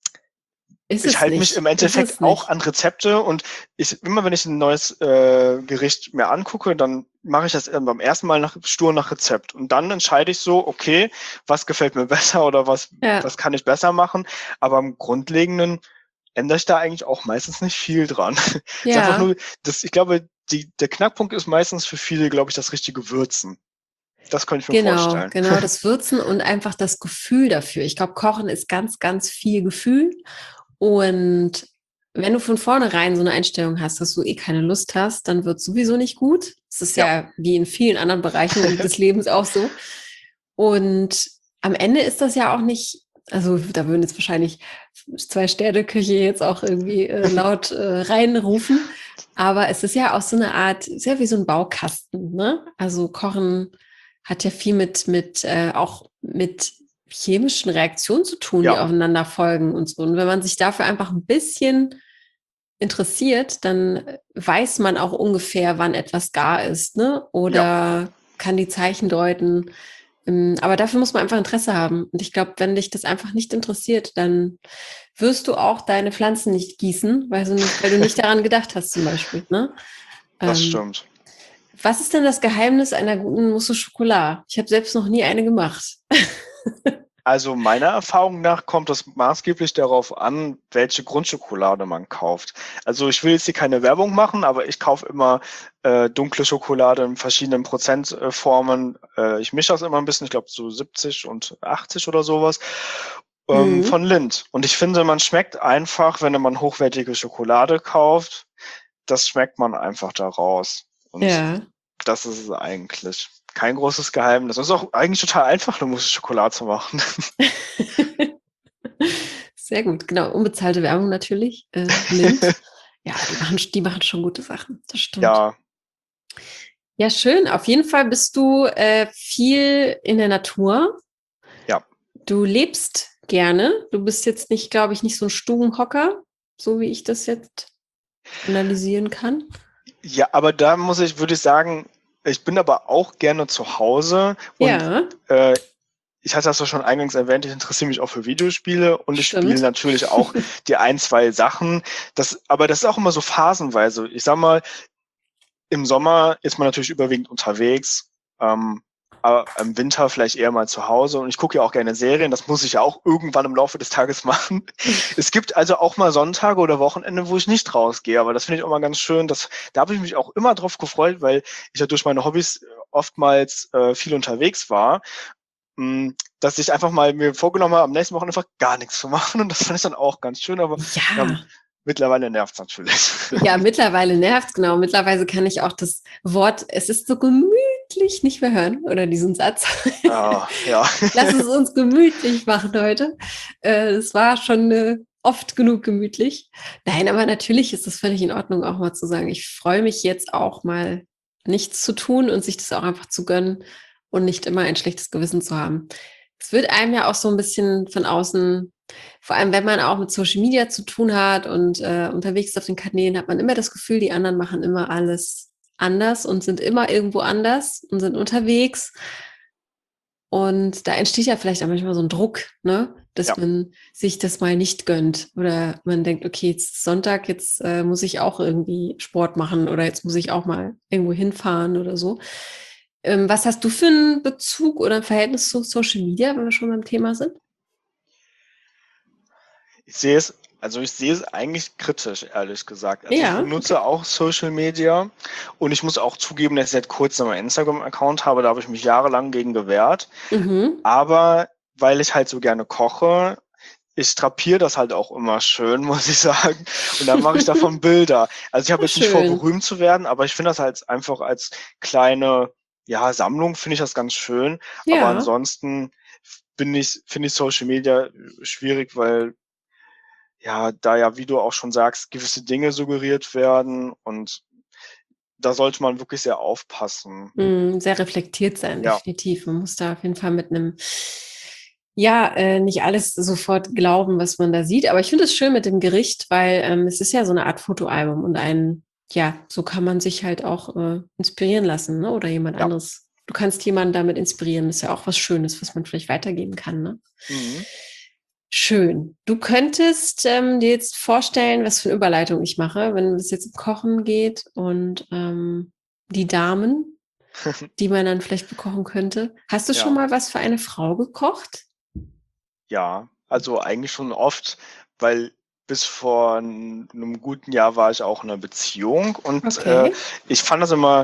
Ist ich es halte mich nicht. im Ist es Endeffekt auch nicht. an Rezepte und immer wenn ich ein neues Gericht mir angucke, dann mache ich das beim ersten Mal stur nach Rezept. Und dann entscheide ich so, okay, was gefällt mir besser oder Ja, was kann ich besser machen. Aber im Grundlegenden ändere ich da eigentlich auch meistens nicht viel dran. Es ist einfach ja, nur, ich glaube, der Knackpunkt ist meistens für viele, glaube ich, das richtige Würzen. Das könnte ich mir genau, vorstellen. genau, das Würzen und einfach das Gefühl dafür. Ich glaube, Kochen ist ganz, ganz viel Gefühl. Und wenn du von vornherein so eine Einstellung hast, dass du eh keine Lust hast, dann wird sowieso nicht gut. Das ist Ja, ja wie in vielen anderen Bereichen des Lebens auch so. Und am Ende ist das ja auch nicht, also da würden jetzt wahrscheinlich zwei Sterneküche jetzt auch irgendwie laut reinrufen. Aber es ist ja auch so eine Art, sehr wie so ein Baukasten, ne? Also Kochen hat ja viel auch mit chemischen Reaktionen zu tun, die ja, aufeinander folgen und so. Und wenn man sich dafür einfach ein bisschen interessiert, dann weiß man auch ungefähr, wann etwas gar ist, ne? ja. Oder kann die Zeichen deuten. Aber dafür muss man einfach Interesse haben. Und ich glaube, wenn dich das einfach nicht interessiert, dann wirst du auch deine Pflanzen nicht gießen, weil du nicht daran gedacht hast, zum Beispiel, ne? Das Ähm, stimmt. Was ist denn das Geheimnis einer guten Mousse Schokolade? Ich habe selbst noch nie eine gemacht. Also meiner Erfahrung nach kommt es maßgeblich darauf an, welche Grundschokolade man kauft. Also ich will jetzt hier keine Werbung machen, aber ich kaufe immer dunkle Schokolade in verschiedenen Prozentformen. Ich mische das immer ein bisschen, ich glaube so 70 und 80 oder sowas, Mhm. von Lindt. Und ich finde, man schmeckt einfach, wenn man hochwertige Schokolade kauft, das schmeckt man einfach daraus. Und Ja. das ist es eigentlich. Kein großes Geheimnis. Es ist auch eigentlich total einfach, eine Mousse Schokolade zu machen. Sehr gut, genau. Unbezahlte Werbung natürlich. Lind. Ja, die machen schon gute Sachen. Das stimmt. Ja, Ja, schön. Auf jeden Fall bist du viel in der Natur. ja. Du lebst gerne. Du bist jetzt nicht, glaube ich, nicht so ein Stubenhocker, so wie ich das jetzt analysieren kann. Ja, aber würde ich sagen, ich bin aber auch gerne zu Hause und Ja, äh, ich hatte das ja schon eingangs erwähnt, ich interessiere mich auch für Videospiele und ich spiele stimmt. natürlich auch die ein, zwei Sachen. Aber das ist auch immer so phasenweise. Ich sag mal, im Sommer ist man natürlich überwiegend unterwegs, aber im Winter vielleicht eher mal zu Hause. Und ich gucke ja auch gerne Serien, das muss ich ja auch irgendwann im Laufe des Tages machen. Es gibt also auch mal Sonntage oder Wochenende, wo ich nicht rausgehe, aber das finde ich auch mal ganz schön. Da habe ich mich auch immer drauf gefreut, weil ich ja durch meine Hobbys oftmals viel unterwegs war, dass ich einfach mal mir vorgenommen habe, am nächsten Wochenende einfach gar nichts zu machen. Und das fand ich dann auch ganz schön, aber ja, Ja, mittlerweile nervt es natürlich. ja, mittlerweile nervt's, genau. Mittlerweile kann ich auch das Wort, es ist so gemütlich nicht mehr hören oder diesen Satz. Ah, ja. Lass es uns gemütlich machen heute. Es war schon oft genug gemütlich. Nein, aber natürlich ist es völlig in Ordnung, auch mal zu sagen, ich freue mich jetzt auch mal nichts zu tun und sich das auch einfach zu gönnen und nicht immer ein schlechtes Gewissen zu haben. Es wird einem ja auch so ein bisschen von außen, vor allem wenn man auch mit Social Media zu tun hat und unterwegs ist auf den Kanälen, hat man immer das Gefühl, die anderen machen immer alles anders und sind immer irgendwo anders und sind unterwegs. Und da entsteht ja vielleicht auch manchmal so ein Druck, ne? Dass Ja. man sich das mal nicht gönnt. Oder man denkt, okay, jetzt ist Sonntag, jetzt muss ich auch irgendwie Sport machen oder jetzt muss ich auch mal irgendwo hinfahren oder so. Was hast du für einen Bezug oder ein Verhältnis zu Social Media, wenn wir schon beim Thema sind? Ich sehe es eigentlich kritisch, ehrlich gesagt. Also ich Ja, okay. benutze auch Social Media und ich muss auch zugeben, dass ich seit kurzem einen Instagram-Account habe, da habe ich mich jahrelang gegen gewehrt. Mhm. Aber weil ich halt so gerne koche, ich drapiere das halt auch immer schön, muss ich sagen. Und dann mache ich davon Bilder. Also ich habe jetzt nicht vor, Schön. berühmt zu werden, aber ich finde das halt einfach als kleine, ja, Sammlung finde ich das ganz schön. Aber Ja. ansonsten finde ich Social Media schwierig, weil ja, da ja, wie du auch schon sagst, gewisse Dinge suggeriert werden und da sollte man wirklich sehr aufpassen. Sehr reflektiert sein, Ja, definitiv. Man muss da auf jeden Fall mit einem, ja, nicht alles sofort glauben, was man da sieht. Aber ich finde es schön mit dem Gericht, weil es ist ja so eine Art Fotoalbum und ja, so kann man sich halt auch inspirieren lassen, ne? Oder jemand Ja. anderes. Du kannst jemanden damit inspirieren. Das ist ja auch was Schönes, was man vielleicht weitergeben kann, ne? Mhm. Schön. Du könntest dir jetzt vorstellen, was für eine Überleitung ich mache, wenn es jetzt um Kochen geht und die Damen, die man dann vielleicht bekochen könnte. Hast du schon Ja. mal was für eine Frau gekocht? Ja, also eigentlich schon oft, weil bis vor 'nem guten Jahr war ich auch in 'ner Beziehung und, Okay. ich fand das immer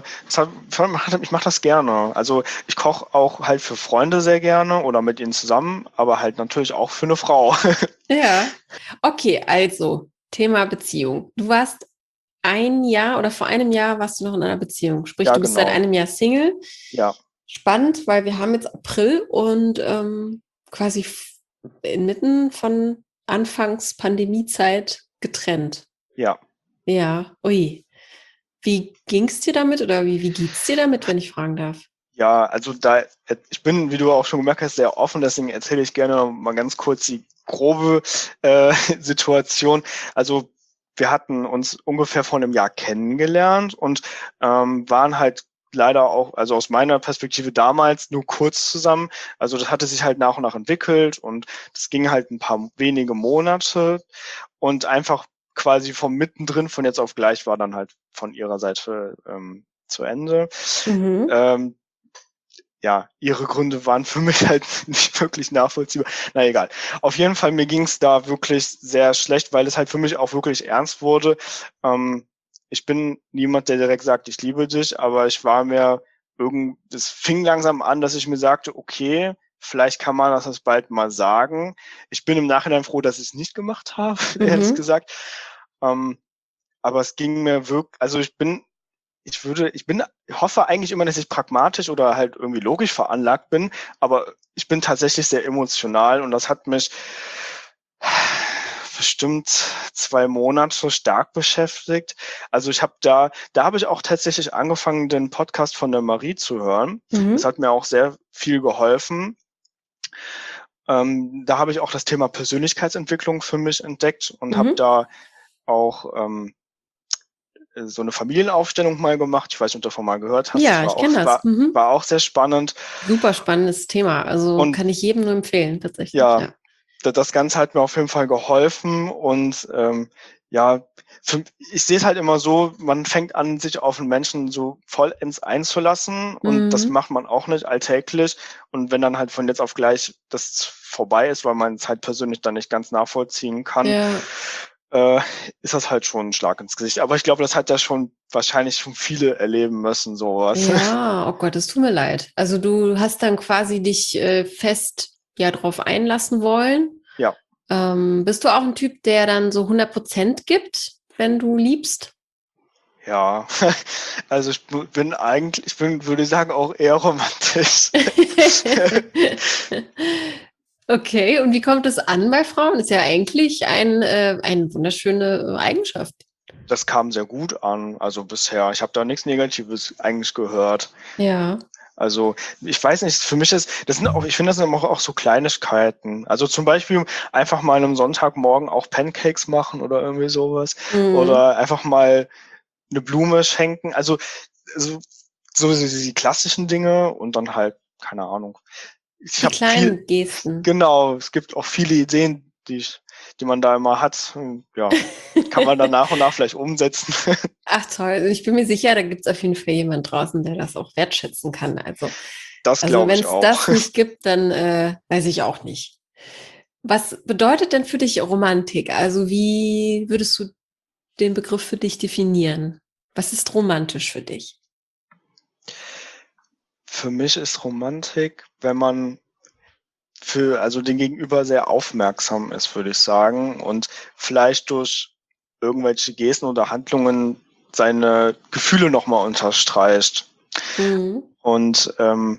ich mache das gerne. Also, ich koche auch halt für Freunde sehr gerne oder mit ihnen zusammen, aber halt natürlich auch für 'ne Frau. Ja. Okay, also Thema Beziehung. Du warst ein Jahr oder vor einem Jahr warst du noch in einer Beziehung. Sprich, Ja, du bist seit genau. einem Jahr Single. Ja, Spannend, weil wir haben jetzt April und quasi inmitten von Anfangs Pandemiezeit getrennt. ja. Ja, ui. Wie ging's dir damit oder wie geht's dir damit, wenn ich fragen darf? Ja, also ich bin, wie du auch schon gemerkt hast, sehr offen, deswegen erzähle ich gerne noch mal ganz kurz die grobe, Situation. Also, wir hatten uns ungefähr vor 'nem Jahr kennengelernt und, waren halt leider auch, also aus meiner Perspektive damals, nur kurz zusammen. Also, das hatte sich halt nach und nach entwickelt und das ging halt 'n paar wenige Monate und einfach quasi vom Mittendrin von jetzt auf gleich war dann halt von ihrer Seite, zu Ende. Mhm. Ähm, ja, ihre Gründe waren für mich halt nicht wirklich nachvollziehbar. Na egal. Auf jeden Fall, mir ging's da wirklich sehr schlecht, weil es halt für mich auch wirklich ernst wurde. Ich bin niemand, der direkt sagt: „Ich liebe dich“, aber ich war mir es fing langsam an, dass ich mir sagte: „Okay, vielleicht kann man das bald mal sagen.“ Ich bin im Nachhinein froh, dass ich's nicht gemacht habe, ehrlich Mhm. gesagt. Ähm, aber es ging mir also ich bin hoffe eigentlich immer, dass ich pragmatisch oder halt irgendwie logisch veranlagt bin, aber ich bin tatsächlich sehr emotional und das hat mich bestimmt 2 Monate stark beschäftigt. Also, da habe ich auch tatsächlich angefangen, den Podcast von der Marie zu hören. Das Mhm. hat mir auch sehr viel geholfen. Da habe ich auch das Thema Persönlichkeitsentwicklung für mich entdeckt und habe Mhm. da auch, so 'ne Familienaufstellung mal gemacht. Ich weiß nicht, ob du davon mal gehört hast. Das Ja, ich kenne das. war Mhm. war auch sehr spannend. Super spannendes Thema. Also Und kann ich jedem nur empfehlen, tatsächlich, ja, ja. das Ganze hat mir auf jeden Fall geholfen und, ja, ich sehe es halt immer so, man fängt an, sich auf 'n Menschen so vollends einzulassen und das Mhm. macht man auch nicht alltäglich. Und wenn dann halt von jetzt auf gleich das vorbei ist, weil man's halt persönlich dann nicht ganz nachvollziehen kann, Ja. äh, ist das halt schon 'n Schlag ins Gesicht. Aber ich glaube, das hat ja schon wahrscheinlich schon viele erleben müssen, so was. Ja, oh Gott, es tut mir leid. Also du hast dann quasi dich fest ja drauf einlassen wollen. Ja. Bist du auch ein Typ, der dann so 100% gibt, wenn du liebst? Ja, also ich bin, würde ich sagen, auch eher romantisch. Okay, und wie kommt es an bei Frauen? Ist ja eigentlich eine wunderschöne Eigenschaft. Das kam sehr gut an, also bisher. Ich habe da nix Negatives eigentlich gehört. Ja. Also, ich weiß nicht, für mich das sind auch ich finde, das sind auch so Kleinigkeiten. Also, zum Beispiel einfach mal an 'nem Sonntagmorgen auch Pancakes machen oder irgendwie so was Mhm. oder einfach mal 'ne Blume schenken. Also, so die klassischen Dinge und dann halt, keine Ahnung. Ich Die habe viel kleinen Gesten. Genau, es gibt auch viele Ideen, die man da immer hat. Ja, kann man dann nach und nach vielleicht umsetzen. Ach toll, also ich bin mir sicher, da gibt's auf jeden Fall jemand draußen, der das auch wertschätzen kann. Das Also glaube wenn ich es auch. das nicht gibt, dann weiß ich auch nicht. Was bedeutet denn für dich Romantik? Also wie würdest du den Begriff für dich definieren? Was ist romantisch für dich? Für mich ist Romantik, wenn man also den Gegenüber sehr aufmerksam ist, würde ich sagen, und vielleicht durch irgendwelche Gesten oder Handlungen seine Gefühle noch mal unterstreicht. Mhm. Und,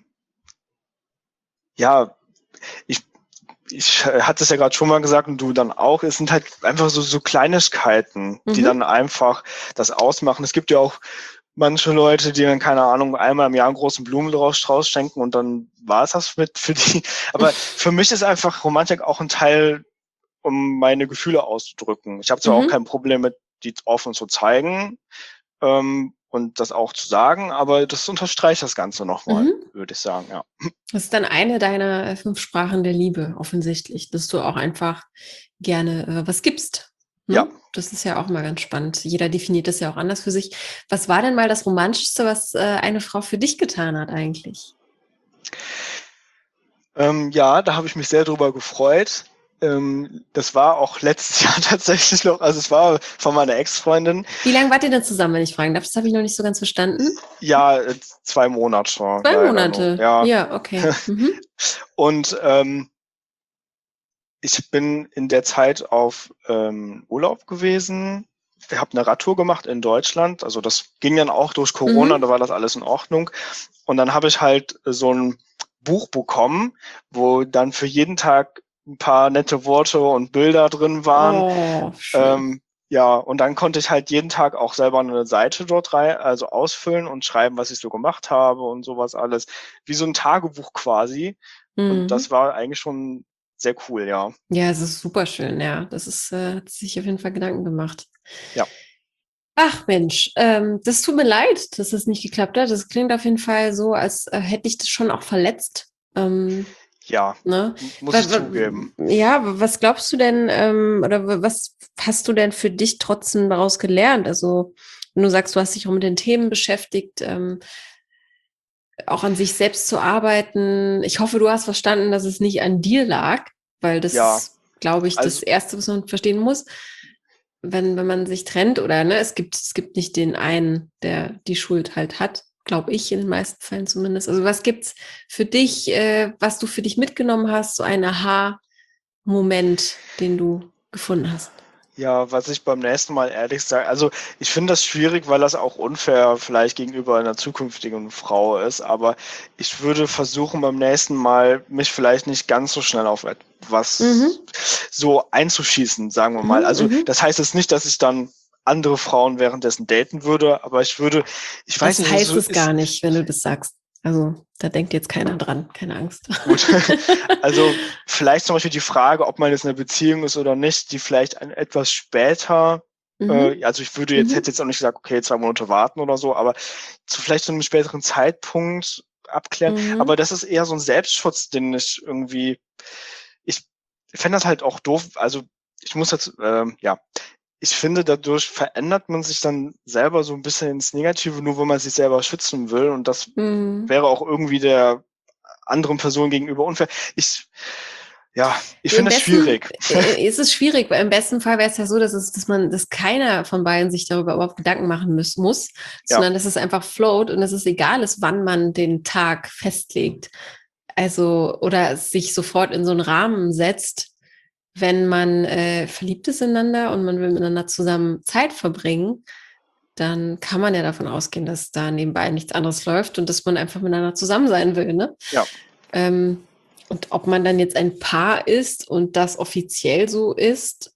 ja, ich ich hatte es ja gerade schon mal gesagt und du dann auch, es sind halt einfach so Kleinigkeiten, die Mhm. dann einfach das ausmachen. Es gibt ja auch manche Leute, die dann, keine Ahnung, einmal im Jahr 'n großen Blumenstrauß schenken und dann war es das für die. Aber für mich ist einfach Romantik auch 'n Teil, um meine Gefühle auszudrücken. Ich habe zwar auch Mhm. kein Problem mit, die offen zu zeigen, und das auch zu sagen, aber das unterstreicht das Ganze nochmal, Mhm. würde ich sagen, ja. Das ist dann eine deiner 5 Sprachen der Liebe offensichtlich, dass du auch einfach gerne, was gibst, Ja. ne? Das ist ja auch mal ganz spannend. Jeder definiert das ja auch anders für sich. Was war denn mal das Romantischste, was, eine Frau für dich getan hat eigentlich? Ja, da habe ich mich sehr drüber gefreut. Das war auch letztes Jahr tatsächlich noch, also es war von meiner Ex-Freundin. Wie lange wart ihr denn zusammen, wenn ich fragen darf? Das habe ich noch nicht so ganz verstanden. Ja, 2 Monate 2 leider nur, Monate. ja. Ja, okay. Mhm. Und ich bin in der Zeit auf Urlaub gewesen. Ich habe eine Radtour gemacht in Deutschland. Also das ging dann auch durch Corona, Mhm. da war das alles in Ordnung. Und dann habe ich halt so ein Buch bekommen, wo dann für jeden Tag ein paar nette Worte und Bilder drin waren. Oh, schön. Ja, und dann konnte ich halt jeden Tag auch selber eine Seite dort rein, also ausfüllen und schreiben, was ich so gemacht habe und sowas alles. Wie so ein Tagebuch quasi. Und Mhm. das war eigentlich schon sehr cool, ja. Ja, es ist super schön, ja. Das ist, hat sie sich auf jeden Fall Gedanken gemacht. Ja. Ach Mensch, das tut mir leid, dass das nicht geklappt hat. Das klingt auf jeden Fall so, als hätte ich das schon auch verletzt. Ja, Ne? muss ich zugeben. Ja, was glaubst du denn, oder was hast du denn für dich trotzdem daraus gelernt? Also, wenn du sagst, du hast dich auch mit den Themen beschäftigt, auch an sich selbst zu arbeiten. Ich hoffe, du hast verstanden, dass es nicht an dir lag, weil das Ja, ist, glaube ich, das also Erste, was man verstehen muss. Wenn man sich trennt oder ne, es gibt nicht den einen, der die Schuld halt hat, glaube ich, in den meisten Fällen zumindest. Also was gibt's für dich, was du für dich mitgenommen hast, so ein Aha-Moment, den du gefunden hast? ja, was ich beim nächsten Mal ehrlich sage, also ich finde das schwierig, weil das auch unfair vielleicht gegenüber einer zukünftigen Frau ist, aber ich würde versuchen beim nächsten Mal mich vielleicht nicht ganz so schnell auf etwas Mhm. so einzuschießen, sagen wir mal. Mhm, Also mhm. das heißt jetzt nicht, dass ich dann andere Frauen währenddessen daten würde, aber ich weiß Das nicht, heißt so es gar ist nicht, wenn du das sagst. Also da denkt jetzt keiner dran, keine Angst. gut. Also vielleicht zum Beispiel die Frage, ob man jetzt in einer Beziehung ist oder nicht, die vielleicht etwas später, Mhm. also ich Mhm. hätte jetzt auch nicht gesagt, okay, 2 Monate warten oder so, aber vielleicht zu einem späteren Zeitpunkt abklären. Aber Mhm. das ist eher so ein Selbstschutz, den ich irgendwie, ich fände das halt auch doof. Also ich muss jetzt, ja, ich finde, dadurch verändert man sich dann selber so ein bisschen ins Negative, nur wenn man sich selber schützen will. Und das Mhm. wäre auch irgendwie der anderen Person gegenüber unfair. Ich Im finde das besten schwierig. ist es schwierig, weil im besten Fall wäre es ja so, dass keiner von beiden sich darüber überhaupt Gedanken machen muss, Ja, sondern dass es einfach float und dass es egal ist, wann man den Tag festlegt. Also, oder es sich sofort in so einen Rahmen setzt, wenn man verliebt ist ineinander und man will miteinander zusammen Zeit verbringen, dann kann man ja davon ausgehen, dass da nebenbei nichts anderes läuft und dass man einfach miteinander zusammen sein will, ne? ja, Ähm, und ob man dann jetzt ein Paar ist und das offiziell so ist,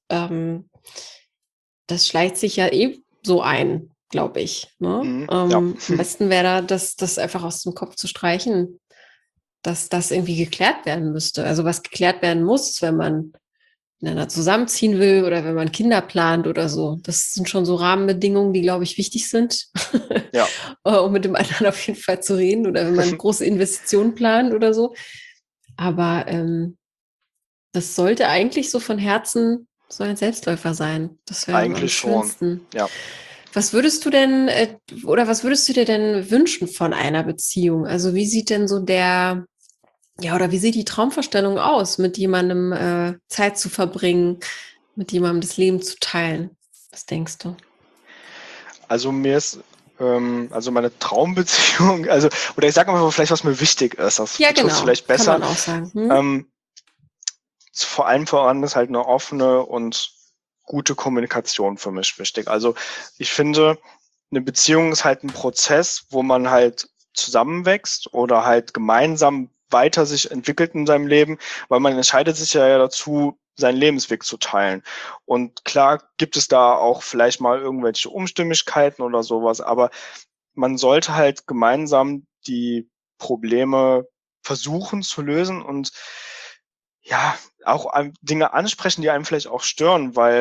das schleicht sich ja eh so ein, glaube ich. Ne? ja, Am besten wäre da, das einfach aus dem Kopf zu streichen, dass das irgendwie geklärt werden müsste. Also was geklärt werden muss, wenn man miteinander zusammenziehen will oder wenn man Kinder plant oder so. Das sind schon so Rahmenbedingungen, die, glaube ich, wichtig sind, ja. um mit dem anderen auf jeden Fall zu reden oder wenn man große Investitionen plant oder so. Aber das sollte eigentlich so von Herzen so ein Selbstläufer sein. Das wäre am Eigentlich schon. schönsten. Ja. Was würdest du denn oder was würdest du dir denn wünschen von einer Beziehung? Also wie sieht denn so ja, oder wie sieht die Traumvorstellung aus, mit jemandem Zeit zu verbringen, mit jemandem das Leben zu teilen? Was denkst du? Also mir ist, also meine Traumbeziehung, also, oder ich sage mal vielleicht, was mir wichtig ist, das Ja, betrifft es genau, vielleicht kann besser. man auch sagen. Hm? Ähm, Vor allem voran ist halt eine offene und gute Kommunikation für mich wichtig. Also ich finde, eine Beziehung ist halt ein Prozess, wo man halt zusammenwächst oder halt gemeinsam weiter sich entwickelt in seinem Leben, weil man entscheidet sich ja dazu, seinen Lebensweg zu teilen. Und klar gibt es da auch vielleicht mal irgendwelche Unstimmigkeiten oder sowas, aber man sollte halt gemeinsam die Probleme versuchen zu lösen und ja, auch Dinge ansprechen, die einem vielleicht auch stören, weil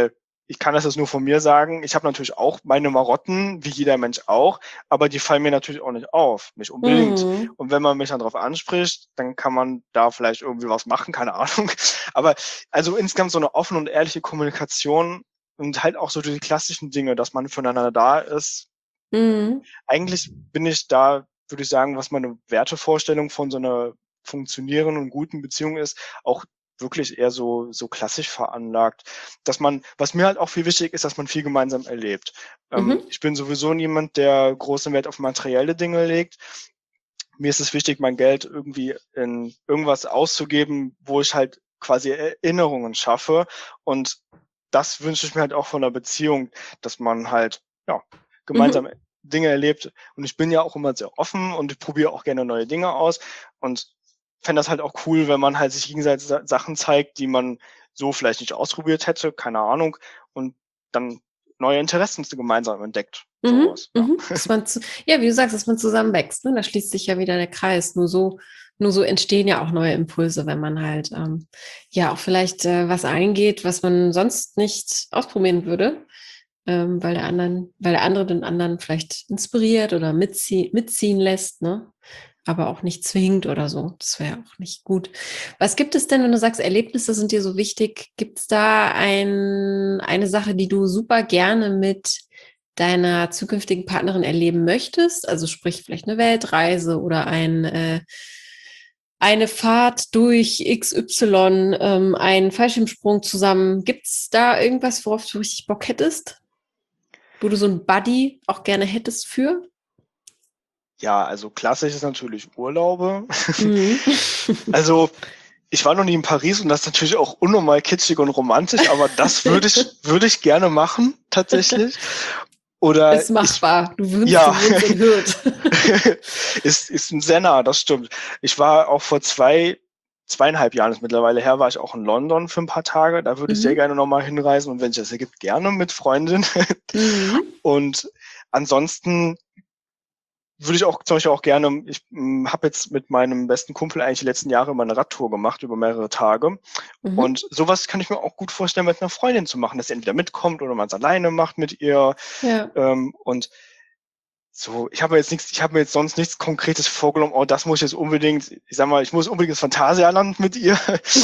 ich kann das jetzt nur von mir sagen, ich habe natürlich auch meine Marotten, wie jeder Mensch auch, aber die fallen mir natürlich auch nicht auf, nicht unbedingt. Mhm. Und wenn man mich dann darauf anspricht, dann kann man da vielleicht irgendwie was machen, keine Ahnung. Aber also insgesamt so eine offene und ehrliche Kommunikation und halt auch so die klassischen Dinge, dass man füreinander da ist. Mhm. Eigentlich bin ich da, würde ich sagen, was meine Wertevorstellung von so einer funktionierenden und guten Beziehung ist, auch wirklich eher so klassisch veranlagt. Dass man, was mir halt auch viel wichtig ist, dass man viel gemeinsam erlebt. Mhm. Ich bin sowieso niemand, der großen Wert auf materielle Dinge legt. Mir ist es wichtig, mein Geld irgendwie in irgendwas auszugeben, wo ich halt quasi Erinnerungen schaffe. Und das wünsche ich mir halt auch von einer Beziehung, dass man halt, ja, Mhm. gemeinsam Dinge erlebt. Und ich bin ja auch immer sehr offen und ich probiere auch gerne neue Dinge aus und fände das halt auch cool, wenn man halt sich gegenseitig Sachen zeigt, die man so vielleicht nicht ausprobiert hätte, keine Ahnung, und dann neue Interessen gemeinsam entdeckt. Mhm. Sowas, ja. Mhm. Ja, wie du sagst, dass man zusammenwächst, ne? Da schließt sich ja wieder der Kreis. Nur so entstehen ja auch neue Impulse, wenn man halt ja auch vielleicht was eingeht, was man sonst nicht ausprobieren würde, weil der andere den anderen vielleicht inspiriert oder mitziehen lässt, ne? Aber auch nicht zwingt oder so. Das wäre auch nicht gut. Was gibt es denn, wenn du sagst, Erlebnisse sind dir so wichtig? Gibt es da eine Sache, die du super gerne mit deiner zukünftigen Partnerin erleben möchtest? Also sprich vielleicht eine Weltreise oder eine Fahrt durch XY, einen Fallschirmsprung zusammen. Gibt es da irgendwas, worauf du richtig Bock hättest? Wo du so ein Buddy auch gerne hättest für? Ja, also klassisch ist natürlich Urlaube. Mhm. Also ich war noch nie in Paris und das ist natürlich auch unnormal kitschig und romantisch, aber das würde ich gerne machen, tatsächlich. Oder Ist machbar. ja, Du wohnst in Hürth. ist ein sehr nah, das stimmt. Ich war auch vor 2,5 Jahren ist mittlerweile her, war ich auch in London für ein paar Tage. Da würde ich sehr Mhm. gerne nochmal hinreisen und wenn sich das ergibt, gerne mit Freundin. Mhm. Und ansonsten würde ich auch zum Beispiel auch gerne, ich habe jetzt mit meinem besten Kumpel eigentlich die letzten Jahre immer eine Radtour gemacht über mehrere Tage. Mhm. Und sowas kann ich mir auch gut vorstellen, mit einer Freundin zu machen, dass sie entweder mitkommt oder man es alleine macht mit ihr. Ja. Und so, ich habe mir jetzt sonst nichts Konkretes vorgenommen, oh, das muss ich jetzt unbedingt, ich sag mal, ich muss unbedingt ins Phantasialand mit ihr.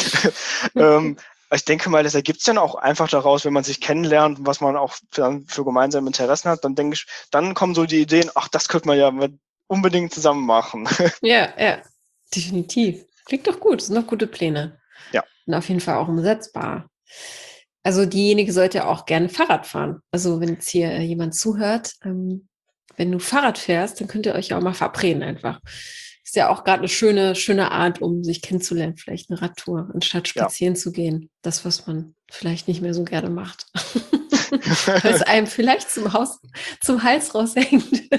Ich denke mal, das ergibt sich dann auch einfach daraus, wenn man sich kennenlernt, was man auch für gemeinsame Interessen hat, dann denke ich, dann kommen so die Ideen, ach, das könnte man ja unbedingt zusammen machen. Ja, ja, definitiv. Klingt doch gut. Das sind doch gute Pläne. Ja, Und auf jeden Fall auch umsetzbar. Also diejenige sollte auch gerne Fahrrad fahren. Also wenn jetzt hier jemand zuhört, wenn du Fahrrad fährst, dann könnt ihr euch ja auch mal verabreden einfach. Ist ja auch gerade eine schöne Art, um sich kennenzulernen, vielleicht eine Radtour, anstatt ja. spazieren zu gehen. Das, was man vielleicht nicht mehr so gerne macht. Weil es einem vielleicht zum Hals raushängt.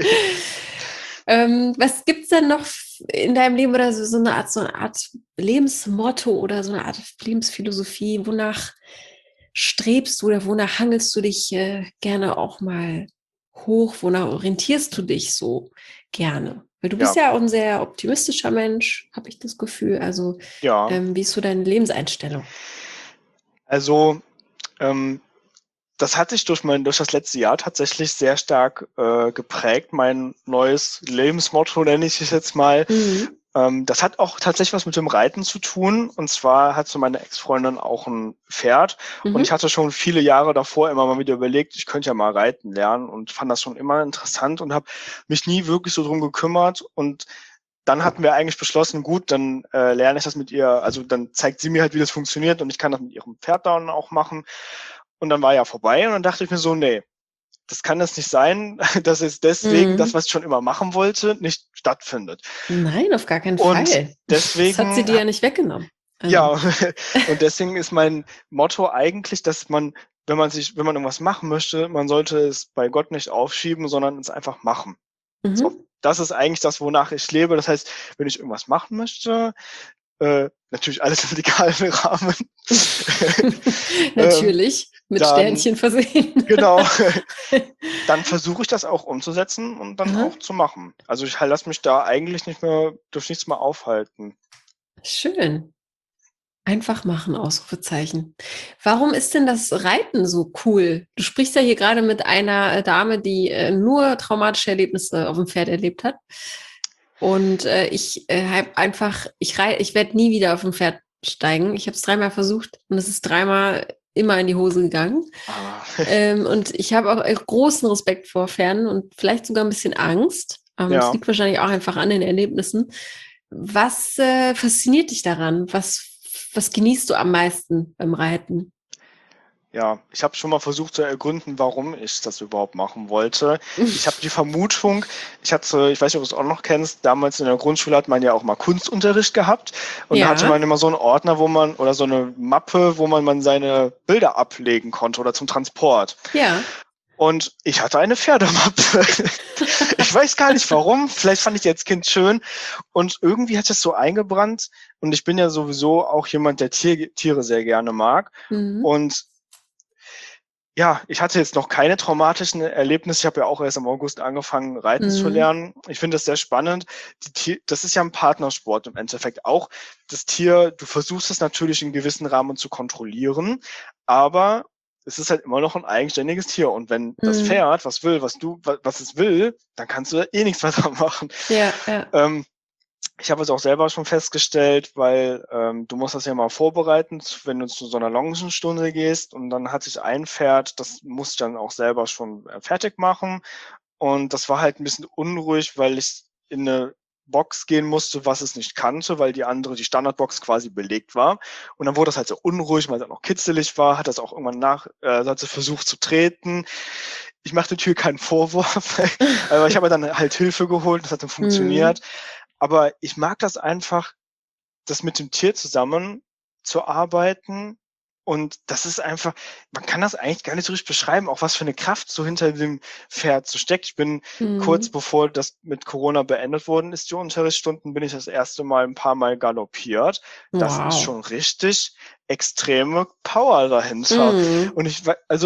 Was gibt's denn noch in deinem Leben oder so eine Art Lebensmotto oder so eine Art Lebensphilosophie? Wonach strebst du oder wonach hangelst du dich gerne auch mal hoch? Wonach orientierst du dich so gerne? Weil du bist Ja, ja auch ein sehr optimistischer Mensch, habe ich das Gefühl. Also, ja. wie ist so deine Lebenseinstellung? Also, ähm, das hat sich durch das letzte Jahr tatsächlich sehr stark geprägt. Mein neues Lebensmotto nenne ich es jetzt mal. Mhm. Das hat auch tatsächlich was mit dem Reiten zu tun. Und zwar hat so meine Ex-Freundin auch ein Pferd. Und ich Mhm. hatte schon viele Jahre davor immer mal wieder überlegt, ich könnte ja mal reiten lernen und fand das schon immer interessant und habe mich nie wirklich so drum gekümmert. Und dann hatten wir eigentlich beschlossen, gut, dann lerne ich das mit ihr, also dann zeigt sie mir halt, wie das funktioniert und ich kann das mit ihrem Pferd dann auch machen. Und dann war ja vorbei und dann dachte ich mir so, nee, das kann das nicht sein, dass jetzt deswegen das, Mhm. was ich schon immer machen wollte, nicht stattfindet. Nein, auf gar keinen Und Fall. Das hat sie deswegen, dir ja nicht weggenommen. ja, Also. und deswegen ist mein Motto eigentlich, dass man, wenn man irgendwas machen möchte, man sollte es bei Gott nicht aufschieben, sondern es einfach machen. So, Mhm. das ist eigentlich das, wonach ich lebe. Das heißt, wenn ich irgendwas machen möchte, natürlich alles im legalen Rahmen, ähm, Natürlich, mit dann, Sternchen versehen. genau, dann versuche ich das auch umzusetzen und dann Aha, auch zu machen. Also ich lasse mich da eigentlich nicht mehr durch nichts mehr aufhalten. schön. Einfach machen, Ausrufezeichen. Warum ist denn das Reiten so cool? Du sprichst ja hier gerade mit einer Dame, die nur traumatische Erlebnisse auf dem Pferd erlebt hat. Und ich habe einfach, ich werde nie wieder auf dem Pferd steigen. Ich habe es 3-mal versucht und es ist 3-mal immer in die Hose gegangen. Ah, Und ich habe auch großen Respekt vor Pferden und vielleicht sogar ein bisschen Angst. Das ja. liegt wahrscheinlich auch einfach an den Erlebnissen. Was fasziniert dich daran? Was genießt du am meisten beim Reiten? Ja, ich habe schon mal versucht zu ergründen, warum ich das überhaupt machen wollte. Ich habe die Vermutung, ich weiß nicht, ob du es auch noch kennst, damals in der Grundschule hat man ja auch mal Kunstunterricht gehabt und da hatte Ja, man immer so einen Ordner, oder so eine Mappe, wo man seine Bilder ablegen konnte oder zum Transport. ja. Und ich hatte eine Pferdemappe. Ich weiß gar nicht warum. Vielleicht fand ich die als Kind schön. Und irgendwie hat es so eingebrannt. Und ich bin ja sowieso auch jemand, der Tiere sehr gerne mag. Mhm. Und ja, ich hatte jetzt noch keine traumatischen Erlebnisse. Ich habe ja auch erst im August angefangen, reiten zu Mhm. lernen. Ich finde das sehr spannend. Das ist ja ein Partnersport im Endeffekt. Auch das Tier, du versuchst es natürlich in gewissen Rahmen zu kontrollieren, aber es ist halt immer noch ein eigenständiges Tier. Und wenn das Mhm. Pferd was es will, dann kannst du eh nichts mehr dran machen. Ja, ja. Ähm, Ich habe es auch selber schon festgestellt, weil du musst das ja mal vorbereiten, wenn du zu so einer Longenstunde gehst. Und dann hatte ich ein Pferd, das musste ich dann auch selber schon fertig machen. Und das war halt ein bisschen unruhig, weil ich in eine Box gehen musste, was es nicht kannte, weil die Standardbox quasi belegt war. Und dann wurde das halt so unruhig, weil es auch noch kitzelig war, hat das auch irgendwann hat sie versucht zu treten. Ich mache der Tür keinen Vorwurf, aber ich habe dann halt Hilfe geholt, das hat dann Mhm. funktioniert. Aber ich mag das einfach, das mit dem Tier zusammen zu arbeiten. Und das ist einfach, man kann das eigentlich gar nicht so richtig beschreiben, auch was für eine Kraft so hinter dem Pferd so steckt. Ich bin kurz Mhm. bevor das mit Corona beendet worden ist, die Unterrichtsstunden, bin ich das erste Mal ein paar Mal galoppiert. Das ist Wow. schon richtig extreme Power dahinter. Mhm. Und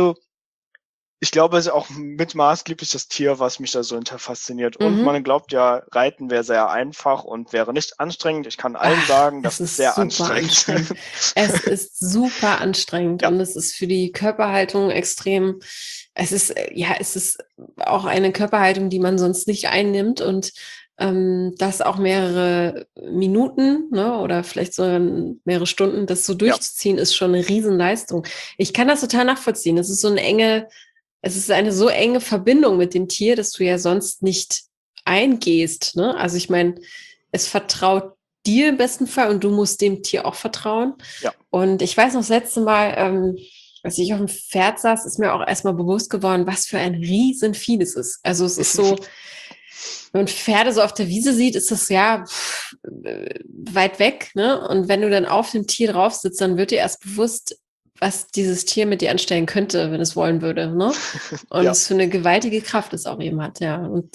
ich glaube, es ist auch mit maßgeblich das Tier, was mich da so hinter fasziniert. Und Mhm. man glaubt ja, Reiten wäre sehr einfach und wäre nicht anstrengend. Ich kann allen Ach, sagen, es das ist ist sehr super anstrengend. anstrengend. Es ist super anstrengend Ja, und es ist für die Körperhaltung extrem. Es ist auch eine Körperhaltung, die man sonst nicht einnimmt und das auch mehrere Minuten, ne, oder vielleicht sogar mehrere Stunden, das so ja, durchzuziehen, ist schon eine Riesenleistung. Ich kann das total nachvollziehen. Es ist eine so enge Verbindung mit dem Tier, dass du ja sonst nicht eingehst, ne? Also ich meine, es vertraut dir im besten Fall und du musst dem Tier auch vertrauen. ja. Und ich weiß noch, das letzte Mal, als ich auf dem Pferd saß, ist mir auch erstmal bewusst geworden, was für ein Riesenvieh das ist. Also es ist so, wenn man Pferde so auf der Wiese sieht, ist das ja weit weg, ne? Und wenn du dann auf dem Tier drauf sitzt, dann wird dir erst bewusst, was dieses Tier mit dir anstellen könnte, wenn es wollen würde, ne? Und Ja, es für eine gewaltige Kraft es auch eben hat, ja. Und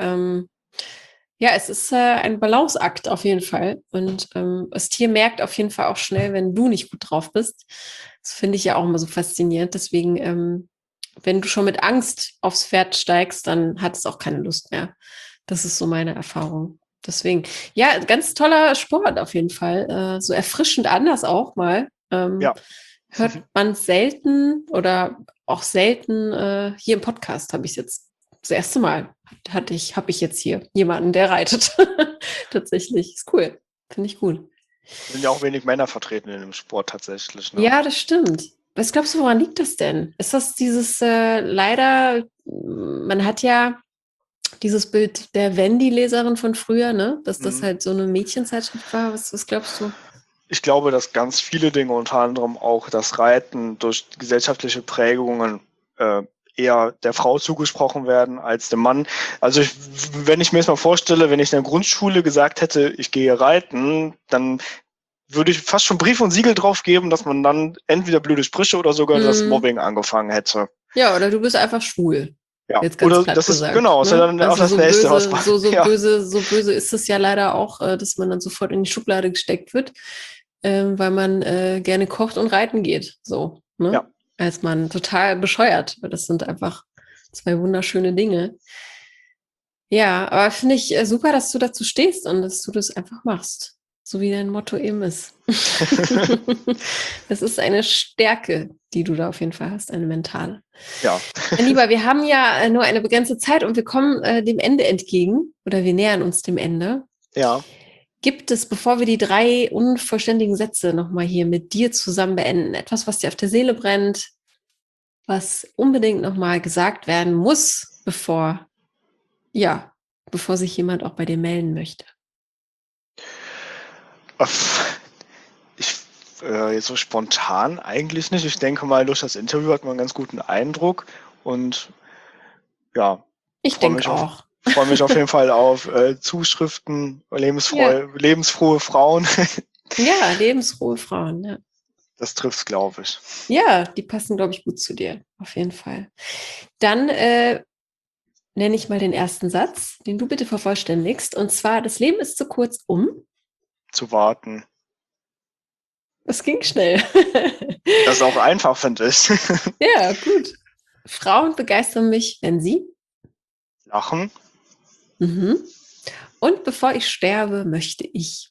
ja, es ist ein Balanceakt auf jeden Fall. Und das Tier merkt auf jeden Fall auch schnell, wenn du nicht gut drauf bist. Das finde ich ja auch immer so faszinierend. Deswegen, wenn du schon mit Angst aufs Pferd steigst, dann hat es auch keine Lust mehr. Das ist so meine Erfahrung. Deswegen, ja, ganz toller Sport auf jeden Fall. So erfrischend anders auch mal. ja. Hört man selten oder auch selten hier im Podcast habe ich es jetzt das erste Mal habe ich jetzt hier jemanden, der reitet. Tatsächlich. Ist cool. Finde ich gut. Sind ja auch wenig Männer vertreten in dem Sport tatsächlich, ne? Ja, das stimmt. Was glaubst du, woran liegt das denn? Ist das dieses leider, man hat ja dieses Bild der Wendy-Leserin von früher, ne? Dass das Mhm. halt so eine Mädchenzeitschrift war. Was glaubst du? Ich glaube, dass ganz viele Dinge, unter anderem auch das Reiten, durch gesellschaftliche Prägungen äh, eher der Frau zugesprochen werden als dem Mann. Also wenn ich mir jetzt mal vorstelle, wenn ich in der Grundschule gesagt hätte, ich gehe reiten, dann würde ich fast schon Brief und Siegel drauf geben, dass man dann entweder blöde Sprüche oder sogar das Hm. Mobbing angefangen hätte. Ja, oder du bist einfach schwul. Ja, Jetzt ganz oder platt das ist gesagt, genau, ist ja ne? dann auch Also das nächste, was man, ja, so böse ist es ja leider auch, dass man dann sofort in die Schublade gesteckt wird, weil man gerne kocht und reiten geht. So, ne? ja. Als man total bescheuert, weil das sind einfach zwei wunderschöne Dinge. Ja, aber finde ich super, dass du dazu stehst und dass du das einfach machst. So wie dein Motto eben ist. Das ist eine Stärke, die du da auf jeden Fall hast, eine mentale. Ja. Mein Lieber, wir haben ja nur eine begrenzte Zeit und wir kommen dem Ende entgegen oder wir nähern uns dem Ende. Ja. Gibt es, bevor wir die 3 unvollständigen Sätze nochmal hier mit dir zusammen beenden, etwas, was dir auf der Seele brennt, was unbedingt nochmal gesagt werden muss, bevor sich jemand auch bei dir melden möchte? Jetzt so spontan eigentlich nicht. Ich denke mal, durch das Interview hat man einen ganz guten Eindruck und ja. Ich denke auch. Freue mich auf jeden Fall auf Zuschriften, lebensfrohe Frauen. Ja, lebensfrohe Frauen, ja. Das trifft's, glaube ich. Ja, die passen, glaube ich, gut zu dir, auf jeden Fall. Dann nenne ich mal den ersten Satz, den du bitte vervollständigst. Und zwar, das Leben ist zu kurz, um zu warten. Das ging schnell. Das ist auch einfach, finde ich. Ja, gut. Frauen begeistern mich, wenn sie lachen. Mhm. Und bevor ich sterbe, möchte ich.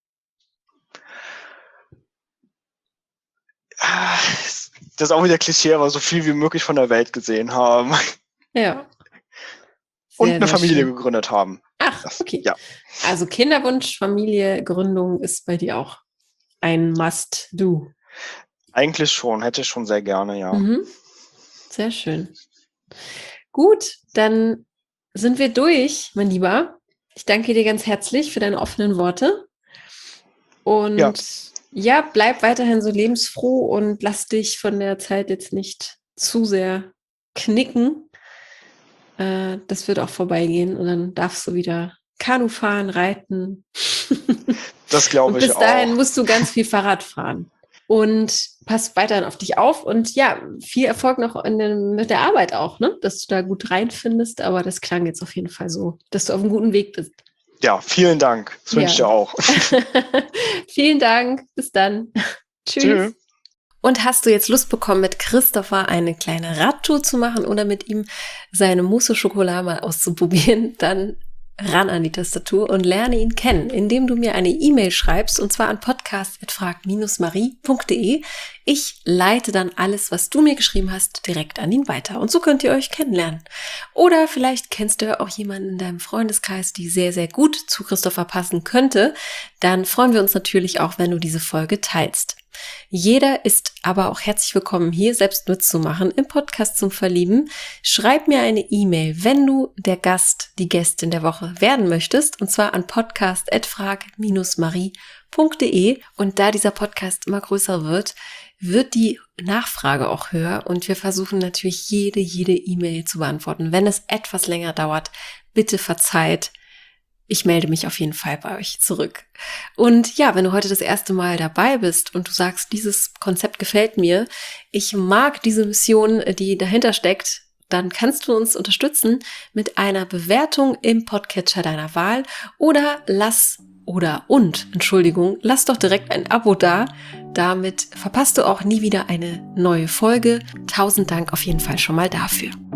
Das ist auch wieder Klischee, aber so viel wie möglich von der Welt gesehen haben. Ja. Und eine Familie gegründet haben. Ach, okay. Ja. Also Kinderwunsch, Familie, Gründung ist bei dir auch ein Must-Do. Eigentlich schon, hätte ich schon sehr gerne, ja. Mhm. Sehr schön. Gut, dann sind wir durch, mein Lieber. Ich danke dir ganz herzlich für deine offenen Worte. Und ja, bleib weiterhin so lebensfroh und lass dich von der Zeit jetzt nicht zu sehr knicken. Das wird auch vorbeigehen und dann darfst du wieder Kanu fahren, reiten. Das glaube ich auch. Und bis dahin musst du ganz viel Fahrrad fahren. Und pass weiterhin auf dich auf und ja, viel Erfolg noch mit der Arbeit auch, ne? Dass du da gut reinfindest, aber das klang jetzt auf jeden Fall so, dass du auf einem guten Weg bist. Ja, vielen Dank. Das wünsche ich dir auch. Vielen Dank. Bis dann. Tschüss. Und hast du jetzt Lust bekommen, mit Christopher eine kleine Radtour zu machen oder mit ihm seine Mousse au Chocolat mal auszuprobieren, dann ran an die Tastatur und lerne ihn kennen, indem du mir eine E-Mail schreibst, und zwar an podcast@frag-marie.de. Ich leite dann alles, was du mir geschrieben hast, direkt an ihn weiter. Und so könnt ihr euch kennenlernen. Oder vielleicht kennst du ja auch jemanden in deinem Freundeskreis, die sehr, sehr gut zu Christopher passen könnte. Dann freuen wir uns natürlich auch, wenn du diese Folge teilst. Jeder ist aber auch herzlich willkommen, hier selbst mitzumachen im Podcast zum Verlieben. Schreib mir eine E-Mail, wenn du der Gast, die Gästin der Woche werden möchtest, und zwar an podcast@frag-marie.de. Und da dieser Podcast immer größer wird die Nachfrage auch höher und wir versuchen natürlich jede E-Mail zu beantworten. Wenn es etwas länger dauert, bitte verzeiht. Ich melde mich auf jeden Fall bei euch zurück. Und ja, wenn du heute das erste Mal dabei bist und du sagst, dieses Konzept gefällt mir, ich mag diese Mission, die dahinter steckt, dann kannst du uns unterstützen mit einer Bewertung im Podcatcher deiner Wahl oder lass doch direkt ein Abo da. Damit verpasst du auch nie wieder eine neue Folge. 1000 Dank auf jeden Fall schon mal dafür.